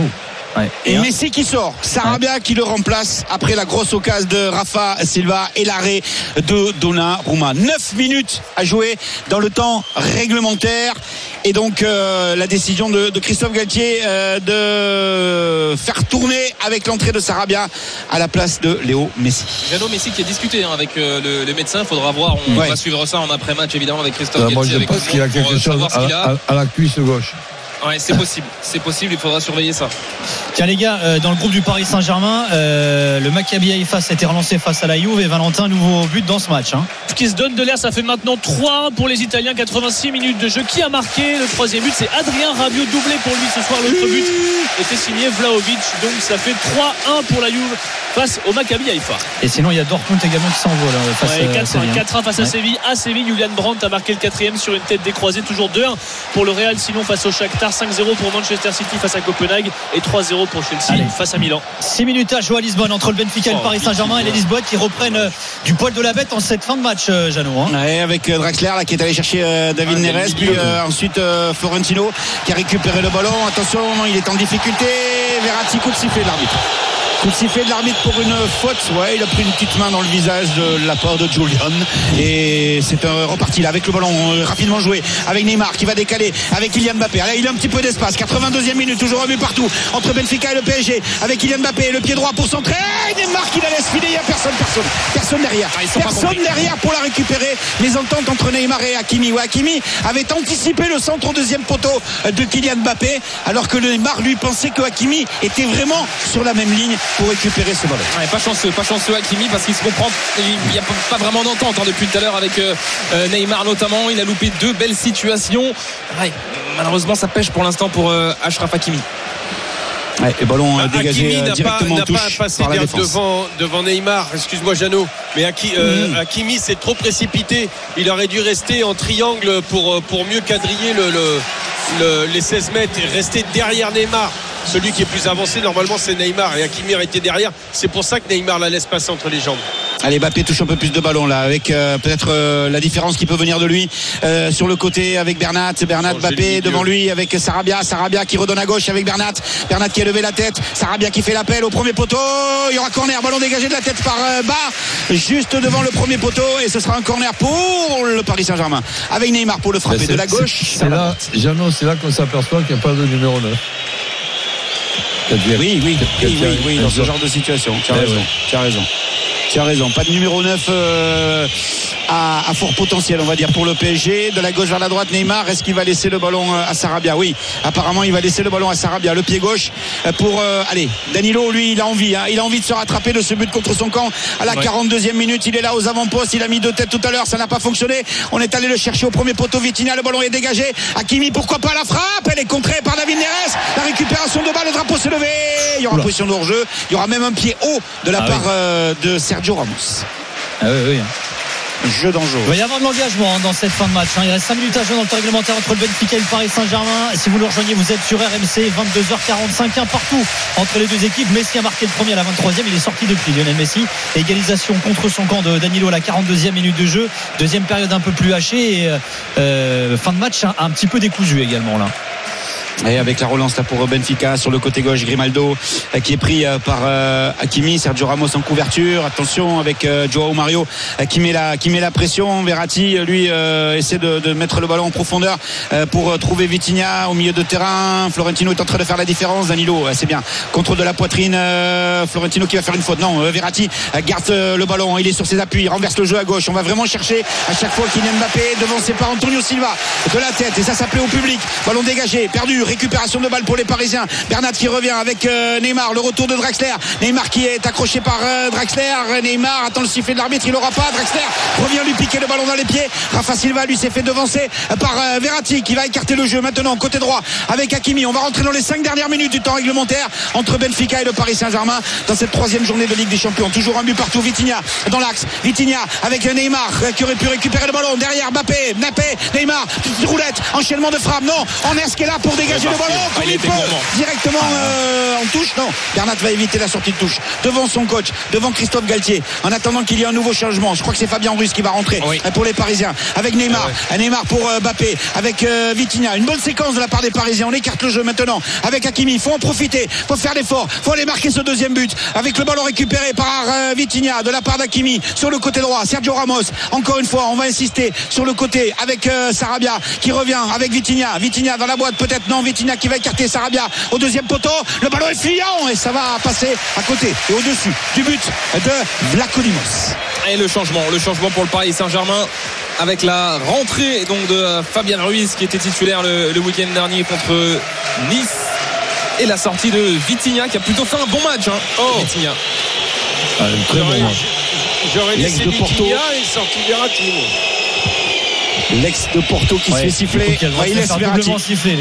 Ouais. Et, et Messi qui sort, Sarabia ouais. qui le remplace après la grosse occasion de Rafa Silva et l'arrêt de Donnarumma. neuf minutes à jouer dans le temps réglementaire. Et donc euh, la décision de, de Christophe Galtier euh, de faire tourner avec l'entrée de Sarabia à la place de Léo Messi. Léo Messi qui a discuté hein, avec euh, le, les médecins, il faudra voir, on ouais. va suivre ça en après-match évidemment avec Christophe euh, Galtier. Moi je pense qu'il a quelque chose à, qu'il a. à, à la cuisse gauche. Ouais, c'est possible, c'est possible, il faudra surveiller ça. Tiens les gars, euh, dans le groupe du Paris Saint-Germain, euh, le Maccabi Haïfa s'était relancé face à la Juve et Valentin, nouveau but dans ce match. Hein. Qui se donne de l'air, ça fait maintenant trois un pour les Italiens, quatre-vingt-six minutes de jeu. Qui a marqué le troisième but? C'est Adrien Rabiot, doublé pour lui ce soir. L'autre but était signé Vlahovic, donc ça fait trois un pour la Juve face au Maccabi Haïfa. Et sinon il y a Dortmund également qui s'envole face ouais, à Séville. quatre un face ouais. à Séville. À Séville, Julian Brandt a marqué le quatrième sur une tête décroisée, toujours deux un pour le Real. Sinon face au Shakhtar, cinq zéro pour Manchester City face à Copenhague et trois zéro pour Chelsea Allez. face à Milan. six minutes à jouer à Lisbonne entre le Benfica et le Paris Saint-Germain et les Lisboètes qui reprennent euh, du poil de la bête en cette fin de match, euh, Jeannot. Hein. Ouais, avec euh, Draxler là, qui est allé chercher euh, David ah, Neres, puis euh, ensuite euh, Florentino qui a récupéré le ballon. Attention, il est en difficulté. Verratti, coup de sifflet de l'arbitre. Coup de sifflet de l'arbitre pour une faute. Ouais, il a pris une petite main dans le visage de la part de Julian. Et c'est un reparti là avec le ballon euh, rapidement joué. Avec Neymar qui va décaler avec Kylian Mbappé. Là, il a un petit peu d'espace. quatre-vingt-deuxième minute, toujours un but partout entre Benfica et le P S G. Avec Kylian Mbappé, le pied droit pour centrer. Neymar qui la laisse filer. Il n'y a personne, personne. Personne derrière. Ah, personne derrière pour la récupérer. Les ententes entre Neymar et Hakimi. Ouais, Hakimi avait anticipé le centre au deuxième poteau de Kylian Mbappé. Alors que le Neymar lui pensait que Hakimi était vraiment sur la même ligne pour récupérer ce ballon. Ouais, pas chanceux, pas chanceux Hakimi parce qu'il se comprend, il n'y a pas vraiment d'entente hein, depuis tout à l'heure avec euh, Neymar notamment. Il a loupé deux belles situations. Ouais, malheureusement ça pêche pour l'instant pour euh, Achraf Hakimi. Ouais, et ballon bah, dégagé Hakimi euh, directement n'a en touche pas, pas passé par la défense. devant, devant Neymar, excuse-moi Jeannot, mais Haki, euh, mmh. Hakimi s'est trop précipité. Il aurait dû rester en triangle pour, pour mieux quadriller le, le, le, les seize mètres et rester derrière Neymar. Celui qui est plus avancé normalement c'est Neymar et Hakimi a été derrière. C'est pour ça que Neymar la laisse passer entre les jambes. Allez, Mbappé touche un peu plus de ballon là avec euh, peut-être euh, la différence qui peut venir de lui euh, sur le côté avec Bernat. Bernat, Mbappé devant lui avec Sarabia. Sarabia qui redonne à gauche avec Bernat. Bernat qui a levé la tête. Sarabia qui fait l'appel au premier poteau. Il y aura corner. Ballon dégagé de la tête par euh, Bas juste devant le premier poteau et ce sera un corner pour le Paris Saint-Germain avec Neymar pour le frapper de la gauche. C'est, c'est là, Jeannot, c'est là qu'on s'aperçoit qu'il n'y a pas de numéro neuf. Oui, oui, oui, oui, oui, oui, dans ce genre de situation. Tu as raison, tu as raison. Tu as raison. Pas de numéro neuf euh, à, à fort potentiel, on va dire, pour le P S G. De la gauche vers la droite, Neymar. Est-ce qu'il va laisser le ballon à Sarabia? Oui, apparemment, il va laisser le ballon à Sarabia. Le pied gauche pour... Euh, allez, Danilo, lui, il a envie. Hein, il a envie de se rattraper de ce but contre son camp à la ouais. quarante-deuxième minute. Il est là aux avant-postes. Il a mis deux têtes tout à l'heure. Ça n'a pas fonctionné. On est allé le chercher au premier poteau. Vitinha, le ballon est dégagé. Hakimi, pourquoi pas la frappe? Elle est contrée par David Neres. La récupération de balle, le drapeau s'est levé. Il y aura position de hors-jeu. Il y aura même un pied haut de la ah part oui. euh, de Sergio Ramos. Ah oui, oui. Jeu dangereux. Il va y avoir de l'engagement hein, dans cette fin de match. Hein. Il reste cinq minutes à jouer dans le temps réglementaire entre le Benfica et le Paris Saint-Germain. Si vous le rejoignez, vous êtes sur R M C, vingt-deux heures quarante-cinq, un partout entre les deux équipes. Messi a marqué le premier à la vingt-troisième. Il est sorti depuis Lionel Messi. Égalisation contre son camp de Danilo à la quarante-deuxième minute de jeu. Deuxième période un peu plus hachée. Et euh, fin de match un, un petit peu décousu également là. Et avec la relance là pour Benfica sur le côté gauche, Grimaldo euh, qui est pris euh, par euh, Hakimi, Sergio Ramos en couverture. Attention avec euh, Joao Mario euh, qui met la qui met la pression. Verratti lui euh, essaie de, de mettre le ballon en profondeur euh, pour euh, trouver Vitinha au milieu de terrain. Florentino est en train de faire la différence. Danilo, euh, c'est bien. Contrôle de la poitrine. Euh, Florentino qui va faire une faute. Non, euh, Verratti euh, garde euh, le ballon. Il est sur ses appuis. Il renverse le jeu à gauche. On va vraiment chercher à chaque fois Kylian Mbappé devancé par Antonio Silva de la tête et ça s'appelait au public. Ballon dégagé, perdu. Récupération de balle pour les Parisiens. Bernat qui revient avec euh, Neymar. Le retour de Draxler. Neymar qui est accroché par euh, Draxler. Neymar attend le sifflet de l'arbitre. Il n'aura pas. Draxler revient lui piquer le ballon dans les pieds. Rafa Silva lui s'est fait devancer par euh, Verratti qui va écarter le jeu maintenant côté droit avec Hakimi. On va rentrer dans les cinq dernières minutes du temps réglementaire entre Benfica et le Paris Saint-Germain dans cette troisième journée de Ligue des Champions. Toujours un but partout. Vitinha dans l'axe. Vitinha avec Neymar qui aurait pu récupérer le ballon derrière Mbappé. Mbappé, Neymar, petite roulette, enchaînement de frappe. Non, Ernest qui est là pour dégager dégager le ballon comme il peut, directement euh, en touche. Non, Bernat va éviter la sortie de touche devant son coach, devant Christophe Galtier, en attendant qu'il y ait un nouveau changement. Je crois que c'est Fabien Ruiz qui va rentrer oui. pour les Parisiens, avec Neymar, ah ouais. Neymar pour euh, Mbappé, avec euh, Vitinha. Une bonne séquence de la part des Parisiens. On écarte le jeu maintenant avec Hakimi. Il faut en profiter, il faut faire l'effort, il faut aller marquer ce deuxième but avec le ballon récupéré par euh, Vitinha de la part d'Hakimi sur le côté droit. Sergio Ramos, encore une fois, on va insister sur le côté avec euh, Sarabia qui revient avec Vitinha. Vitinha dans la boîte, peut-être non. Vitinha qui va écarter Sarabia au deuxième poteau. Le ballon est fuyant et ça va passer à côté et au-dessus du but de Vlachodimos. Et le changement, le changement pour le Paris Saint-Germain avec la rentrée donc de Fabien Ruiz qui était titulaire le, le week-end dernier contre Nice et la sortie de Vitinha qui a plutôt fait un bon match. Hein. Oh. Vitinha. Ah, très j'aurais, bon match. J'aurais laissé de Porto Vitinha et sorti Verratti. L'ex de Porto qui ouais, se fait siffler. Ouais, il laisse Verratti siffler.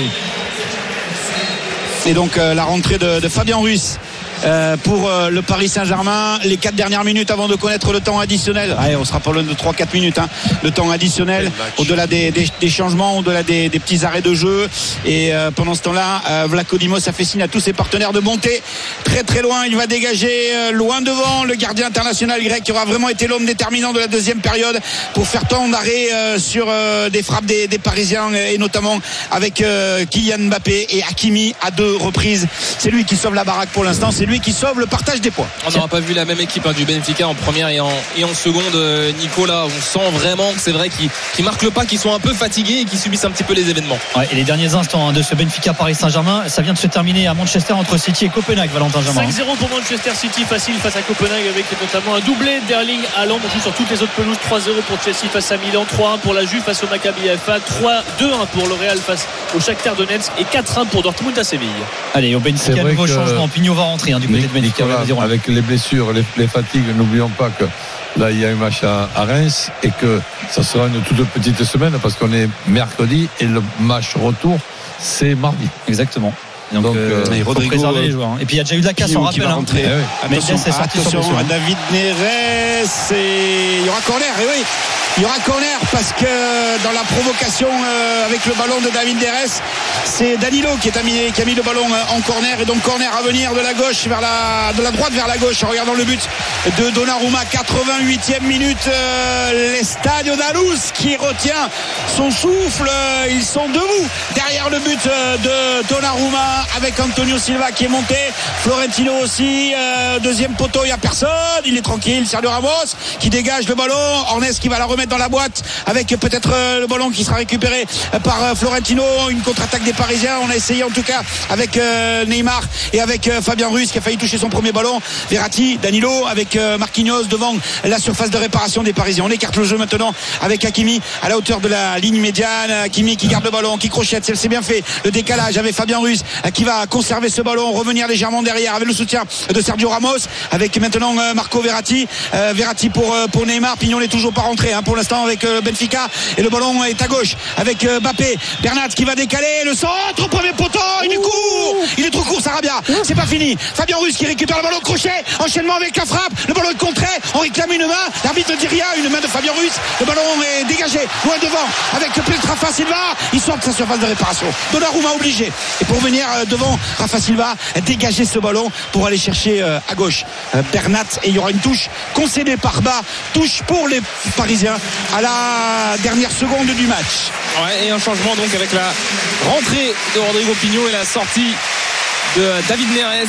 Et donc euh, la rentrée de, de Fabien Ruiz euh, pour euh, le Paris Saint-Germain. Les quatre dernières minutes avant de connaître le temps additionnel. Allez, on sera pas loin de trois quatre minutes. Hein. Le temps additionnel, au-delà des, des, des changements, au-delà des, des petits arrêts de jeu. Et euh, pendant ce temps-là, euh, Vlachodimos a fait signe à tous ses partenaires de monter très très loin. Il va dégager euh, loin devant le gardien international grec qui aura vraiment été l'homme déterminant de la deuxième période pour faire tant d'arrêts euh, sur euh, des frappes des, des Parisiens et notamment avec euh, Kylian Mbappé et Hakimi à deux reprises. C'est lui qui sauve la baraque pour l'instant. C'est lui qui sauve le partage des points. On n'aura pas vu la même équipe hein, du Benfica en première et en, et en seconde. Euh, Nicolas, on sent vraiment que c'est vrai qu'ils, qu'ils marquent le pas, qu'ils sont un peu fatigués et qu'ils subissent un petit peu les événements. Ouais, et les derniers instants hein, de ce Benfica Paris Saint-Germain, ça vient de se terminer à Manchester entre City et Copenhague, Valentin Jamin. cinq zéro pour Manchester City, facile face à Copenhague avec notamment un doublé d'Erling Haaland. On joue sur toutes les autres pelouses. trois zéro pour Chelsea face à Milan, trois un pour la Juve face au Maccabi Haïfa, trois deux un pour le Real face au Shakhtar Donetsk et quatre un pour Dortmund à Séville. Allez, au Benfica, nouveau changement. Pigno va rentrer hein, du côté de Benfica. Nicolas, avec les blessures, les, les fatigues, n'oublions pas que là il y a un match à, à Reims et que ça sera une toute petite semaine parce qu'on est mercredi et le match retour c'est mardi. Exactement. Donc, Donc euh, il faut Rodrigo, préserver les joueurs. Et puis il y a déjà eu de la casse en rappel. Hein. Eh oui. Attention, attention à David Neres et il y aura corner. Et oui, il y aura corner parce que dans la provocation euh, avec le ballon de David Neres, c'est Danilo qui, est a mis, qui a mis le ballon en corner et donc corner à venir de la gauche vers la de la droite vers la gauche en regardant le but de Donnarumma. quatre-vingt-huitième minute, euh, l'Estadio da Luz qui retient son souffle. Ils sont debout derrière le but de Donnarumma avec Antonio Silva qui est monté, Florentino aussi, euh, deuxième poteau, il n'y a personne, il est tranquille. Sergio Ramos qui dégage le ballon, Ornes qui va la remettre dans la boîte avec peut-être euh, le ballon qui sera récupéré par euh, Florentino. Une contre-attaque des Parisiens, on a essayé en tout cas avec euh, Neymar et avec euh, Fabien Ruiz qui a failli toucher son premier ballon. Verratti, Danilo avec euh, Marquinhos devant la surface de réparation des Parisiens. On écarte le jeu maintenant avec Hakimi à la hauteur de la ligne médiane. Hakimi qui garde le ballon, qui crochette, c'est bien fait. Le décalage avec Fabien Ruiz qui va conserver ce ballon, revenir légèrement derrière avec le soutien de Sergio Ramos, avec maintenant euh, Marco Verratti, euh, Verratti pour euh, pour Neymar. Pignon n'est toujours pas rentré hein, pour l'instant avec euh, Benfica et le ballon est à gauche avec euh, Mbappé. Bernat qui va décaler le centre, premier poteau, il est court, il est trop court Sarabia, c'est pas fini. Fabien Ruiz qui récupère le ballon, crochet, enchaînement avec la frappe, le ballon est contré, on réclame une main, l'arbitre ne dit rien, une main de Fabien Ruiz, le ballon est dégagé loin devant avec peut-être Rafa Silva, il sort de sa surface de réparation. Donnarumma obligé et pour venir euh, devant Rafa Silva dégager ce ballon pour aller chercher euh, à gauche euh, Bernat et il y aura une touche concédée par bas, touche pour les Parisiens à la dernière seconde du match. Ouais, et un changement donc avec la rentrée de Rodrigo Pigno et la sortie de David Neres.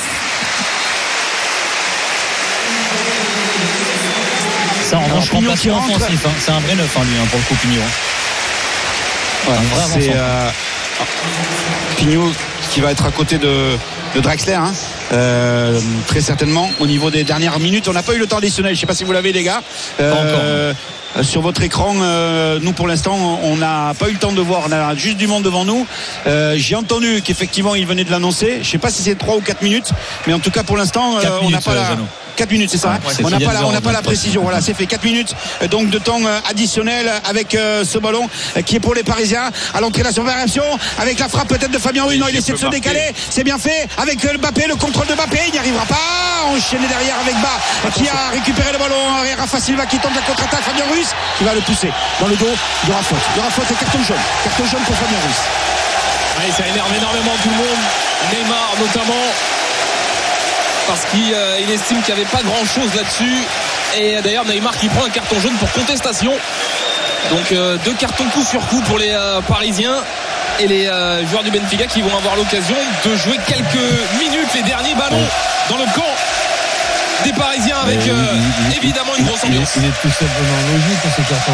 Ça en revanche remplacement offensif hein. C'est un vrai neuf hein, lui hein, pour le coup Pigno. Ouais, c'est euh, Pigno qui va être à côté de, de Draxler hein. euh, très certainement au niveau des dernières minutes. On n'a pas eu le temps additionnel, je ne sais pas si vous l'avez les gars euh, sur votre écran euh, nous pour l'instant on n'a pas eu le temps de voir, on a juste du monde devant nous. euh, j'ai entendu qu'effectivement il venait de l'annoncer, je ne sais pas si c'est trois ou quatre minutes mais en tout cas pour l'instant euh, on n'a pas la quatre minutes c'est ça hein. ouais, on n'a pas la, on n'a pas la précision voilà c'est fait quatre minutes donc de temps additionnel avec euh, ce ballon euh, qui est pour les Parisiens à l'entrée de la surveillation avec la frappe peut-être de Fabien Ruiz. Non il essaie de se décaler, c'est bien fait avec euh, Mbappé, le contrôle de Mbappé il n'y arrivera pas, enchaîné derrière avec Bas qui a récupéré le ballon et Rafa Silva qui tente la contre-attaque, Fabien Ruiz qui va le pousser dans le dos, il y aura faute il y aura faute et carton jaune carton jaune pour Fabien Ruiz. Allez, ça énerve énormément tout le monde. Neymar notamment, parce qu'il euh, il estime qu'il n'y avait pas grand chose là-dessus. Et d'ailleurs Neymar qui prend un carton jaune pour contestation. Donc euh, deux cartons coup sur coup pour les euh, Parisiens. Et les euh, joueurs du Benfica qui vont avoir l'occasion de jouer quelques minutes les derniers ballons dans le camp des Parisiens avec euh, il, il, évidemment une grosse ambiance. Il est, il est tout simplement logique ce carton.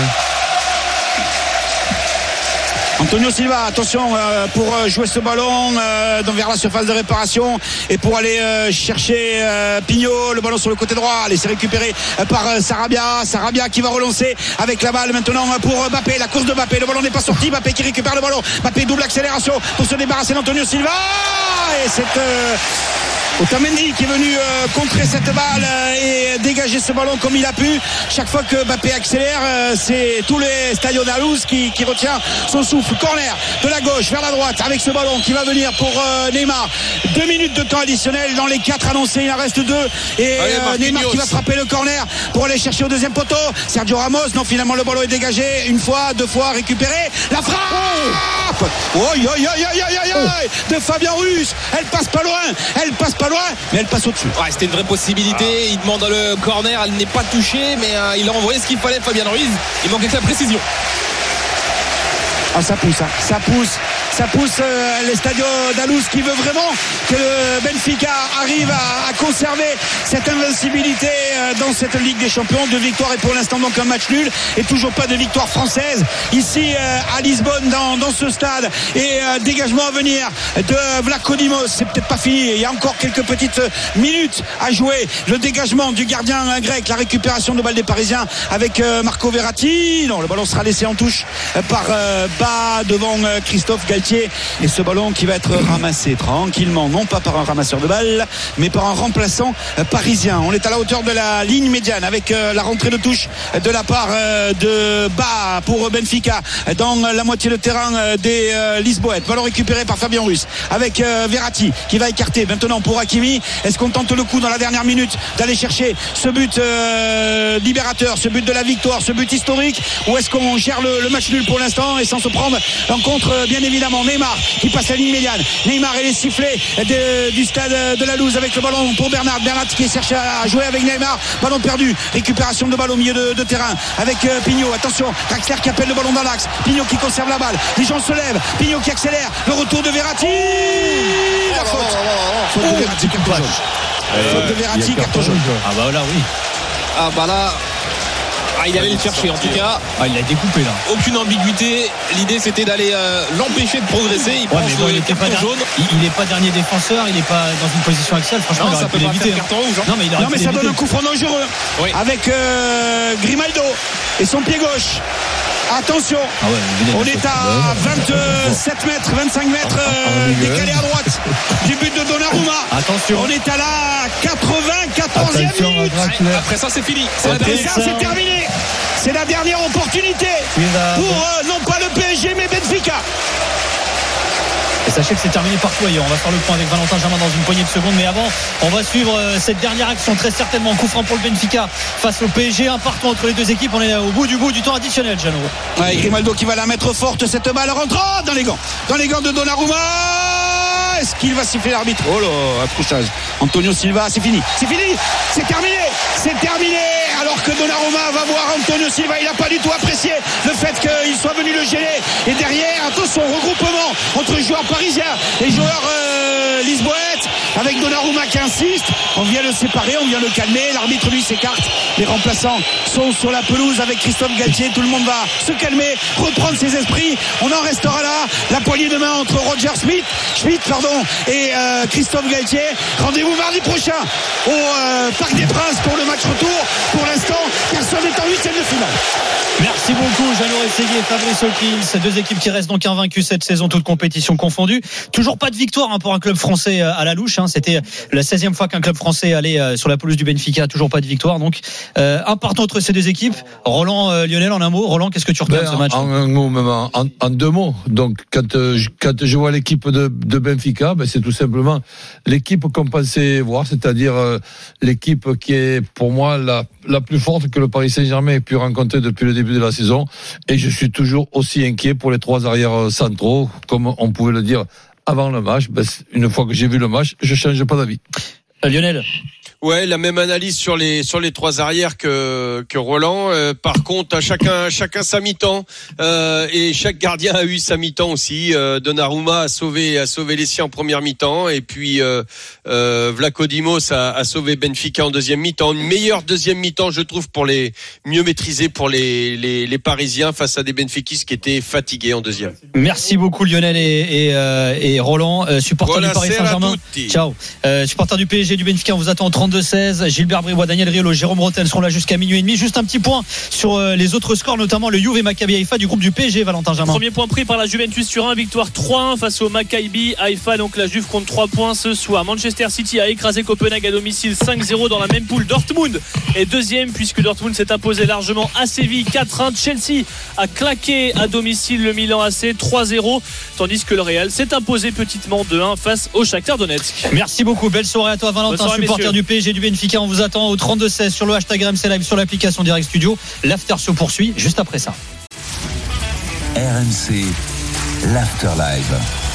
Antonio Silva, attention euh, pour jouer ce ballon euh, vers la surface de réparation et pour aller euh, chercher euh, Pignot, le ballon sur le côté droit. Allez, c'est récupéré euh, par euh, Sarabia, Sarabia qui va relancer avec la balle maintenant pour Mbappé, la course de Mbappé, le ballon n'est pas sorti, Mbappé qui récupère le ballon, Mbappé double accélération pour se débarrasser d'Antonio Silva et c'est euh, Otamendi qui est venu euh, contrer cette balle euh, et dégager ce ballon comme il a pu. Chaque fois que Mbappé accélère, euh, c'est tous les Stadio d'Alouz qui, qui retient son souffle. Corner de la gauche vers la droite avec ce ballon qui va venir pour euh, Neymar. Deux minutes de temps additionnel dans les quatre annoncés, il en reste deux et Allez, euh, Neymar qui va frapper le corner pour aller chercher au deuxième poteau. Sergio Ramos, non, finalement le ballon est dégagé une fois, deux fois récupéré. La frappe oh oh, oh, oh, oh, oh, de Fabien Ruiz. Elle passe pas loin, elle passe pas loin, mais elle passe au-dessus. Ouais, c'était une vraie possibilité. Ah. Il demande le corner, elle n'est pas touchée, mais euh, il a envoyé ce qu'il fallait, Fabien Ruiz. Il manquait que la précision. Ah, ça pousse, hein. ça pousse, ça pousse euh, les Stadio d'Alouz qui veut vraiment que le Benfica arrive à, à conserver cette invincibilité euh, dans cette Ligue des Champions. Deux victoires et pour l'instant donc un match nul et toujours pas de victoire française ici euh, à Lisbonne dans, dans ce stade et euh, dégagement à venir de Vlaco Dimos. C'est peut-être pas fini, il y a encore quelques petites minutes à jouer. Le dégagement du gardien grec, la récupération de balle des Parisiens avec euh, Marco Verratti. Non, le ballon sera laissé en touche euh, par euh, devant Christophe Galtier et ce ballon qui va être ramassé tranquillement, non pas par un ramasseur de balles mais par un remplaçant parisien. On est à la hauteur de la ligne médiane avec la rentrée de touche de la part de Ba pour Benfica dans la moitié de terrain des Lisboètes. Ballon récupéré par Fabien Ruiz avec Verratti qui va écarter maintenant pour Hakimi. Est-ce qu'on tente le coup dans la dernière minute d'aller chercher ce but euh, libérateur, ce but de la victoire, ce but historique, ou est-ce qu'on gère le, le match nul pour l'instant et sans se prendre en contre bien évidemment Neymar qui passe la ligne médiane. Neymar et les sifflets de, du stade de la Louse avec le ballon pour Bernard Bernard qui cherche à jouer avec Neymar. Ballon perdu, récupération de balle au milieu de, de terrain avec euh, Pignot. Attention, Draxler qui appelle le ballon dans l'axe, Pignot qui conserve la balle, les gens se lèvent, Pignot qui accélère, le retour de Verratti. La faute, faute de Verratti, carton jaune. Faute de Verratti, carton jaune. Ah bah là oui. Ah bah là ah, il allait le chercher en tout cas. Ah, il l'a découpé là. Aucune ambiguïté. L'idée c'était d'aller euh, l'empêcher de progresser. Il ouais, pense bon, le il carton pas jaune. Il n'est pas dernier défenseur, il n'est pas dans une position axiale. Franchement, non, il ça peut pas l'éviter. Carton rouge. Hein. Non, mais, il non, mais ça donne un coup franc dangereux oui. avec euh, Grimaldo et son pied gauche. Attention, ah ouais, on est à vingt-sept mètres, vingt-cinq mètres euh, décalé à droite du but de Donnarumma. Attention. On est à la quatre-vingt-quatorzième minute. Après ça, c'est fini. C'est Après ça, c'est terminé. C'est la dernière opportunité pour euh, non pas le P S G mais Benfica. Et sachez que c'est terminé partout ailleurs. On va faire le point avec Valentin Germain dans une poignée de secondes. Mais avant, on va suivre cette dernière action très certainement. Coup franc pour le Benfica face au P S G. Un partout entre les deux équipes. On est au bout du bout du temps additionnel, Jeannot. Ouais, Grimaldo qui va la mettre forte. Cette balle rentre dans les gants. Dans les gants de Donnarumma. Est-ce qu'il va siffler l'arbitre? Oh là, accrochage. Antonio Silva, c'est fini. C'est fini. C'est terminé. C'est terminé. Alors que Donnarumma va voir Antonio Silva. Il n'a pas du tout apprécié le fait qu'il soit venu le gêner. Et derrière, attention, regroupement entre joueurs parisiens et joueurs euh, lisboètes. Avec Donnarumma qui insiste. On vient le séparer, on vient le calmer. L'arbitre lui s'écarte. Les remplaçants sont sur la pelouse avec Christophe Galtier. Tout le monde va se calmer, reprendre ses esprits. On en restera là. La poignée de main entre Roger Schmidt, Schmidt pardon, et euh, Christophe Galtier. Rendez-vous mardi prochain au euh, Parc des Princes pour le match retour. Pour l'instant, personne n'est en huitième de finale. Merci beaucoup Jeannot Rességuier et Fabrice Hawkins. Deux équipes qui restent donc invaincues cette saison, toutes compétitions confondues. Toujours pas de victoire hein, pour un club français à la louche. Hein. C'était la seizième fois qu'un club français allait euh, sur la pelouse du Benfica. Toujours pas de victoire. Donc euh, un partout entre ces deux équipes. Roland, euh, Lionel, en un mot. Roland, qu'est-ce que tu retiens ben, de ce match? En un mot, même en, en, en deux mots. Donc quand, euh, quand je vois l'équipe de, de Benfica, ben, c'est tout simplement l'équipe qu'on pensait voir, c'est-à-dire euh, l'équipe qui est pour moi la, la plus forte que le Paris Saint-Germain ait pu rencontrer depuis le début de la saison. Et je suis toujours aussi inquiet pour les trois arrières centraux, comme on pouvait le dire avant le match. Ben, une fois que j'ai vu le match, je ne change pas d'avis. Euh, Lionel. Ouais, la même analyse sur les sur les trois arrières que que Roland. Euh, par contre, chacun chacun sa mi-temps euh, et chaque gardien a eu sa mi-temps aussi. Euh, Donnarumma a sauvé a sauvé les siens en première mi-temps et puis euh, euh, Vlaco Dimos a, a sauvé Benfica en deuxième mi-temps. Une meilleure deuxième mi-temps, je trouve, pour les mieux maîtrisés pour les les, les Parisiens face à des Benfiquistes qui étaient fatigués en deuxième. Merci beaucoup Lionel et et, euh, et Roland, euh, supporter du Paris Saint-Germain. Ciao. Euh, supporter du P S G, du Benfica, on vous attend en trente-deux seize. Gilbert Bribois, Daniel Riolo, Jérôme Rotel seront là jusqu'à minuit et demi. Juste un petit point sur euh, les autres scores, notamment le Juve et Maccabi Haïfa du groupe du P S G, Valentin Germain. Premier point pris par la Juventus Turin, victoire trois un face au Maccabi Haïfa. Donc la Juve compte trois points ce soir. Manchester City a écrasé Copenhague à domicile cinq zéro dans la même poule. Dortmund est deuxième puisque Dortmund s'est imposé largement à Séville quatre un. Chelsea a claqué à domicile le Milan A C trois zéro, tandis que le Real s'est imposé petitement deux un face au Shakhtar Donetsk. Merci beaucoup, belle soirée à toi Valentin, soirée, supporter messieurs. Du P S G, du Benfica. On vous attend au trente-deux seize sur le hashtag R M C Live, sur l'application Direct Studio. L'after se poursuit juste après ça. R M C, l'after live.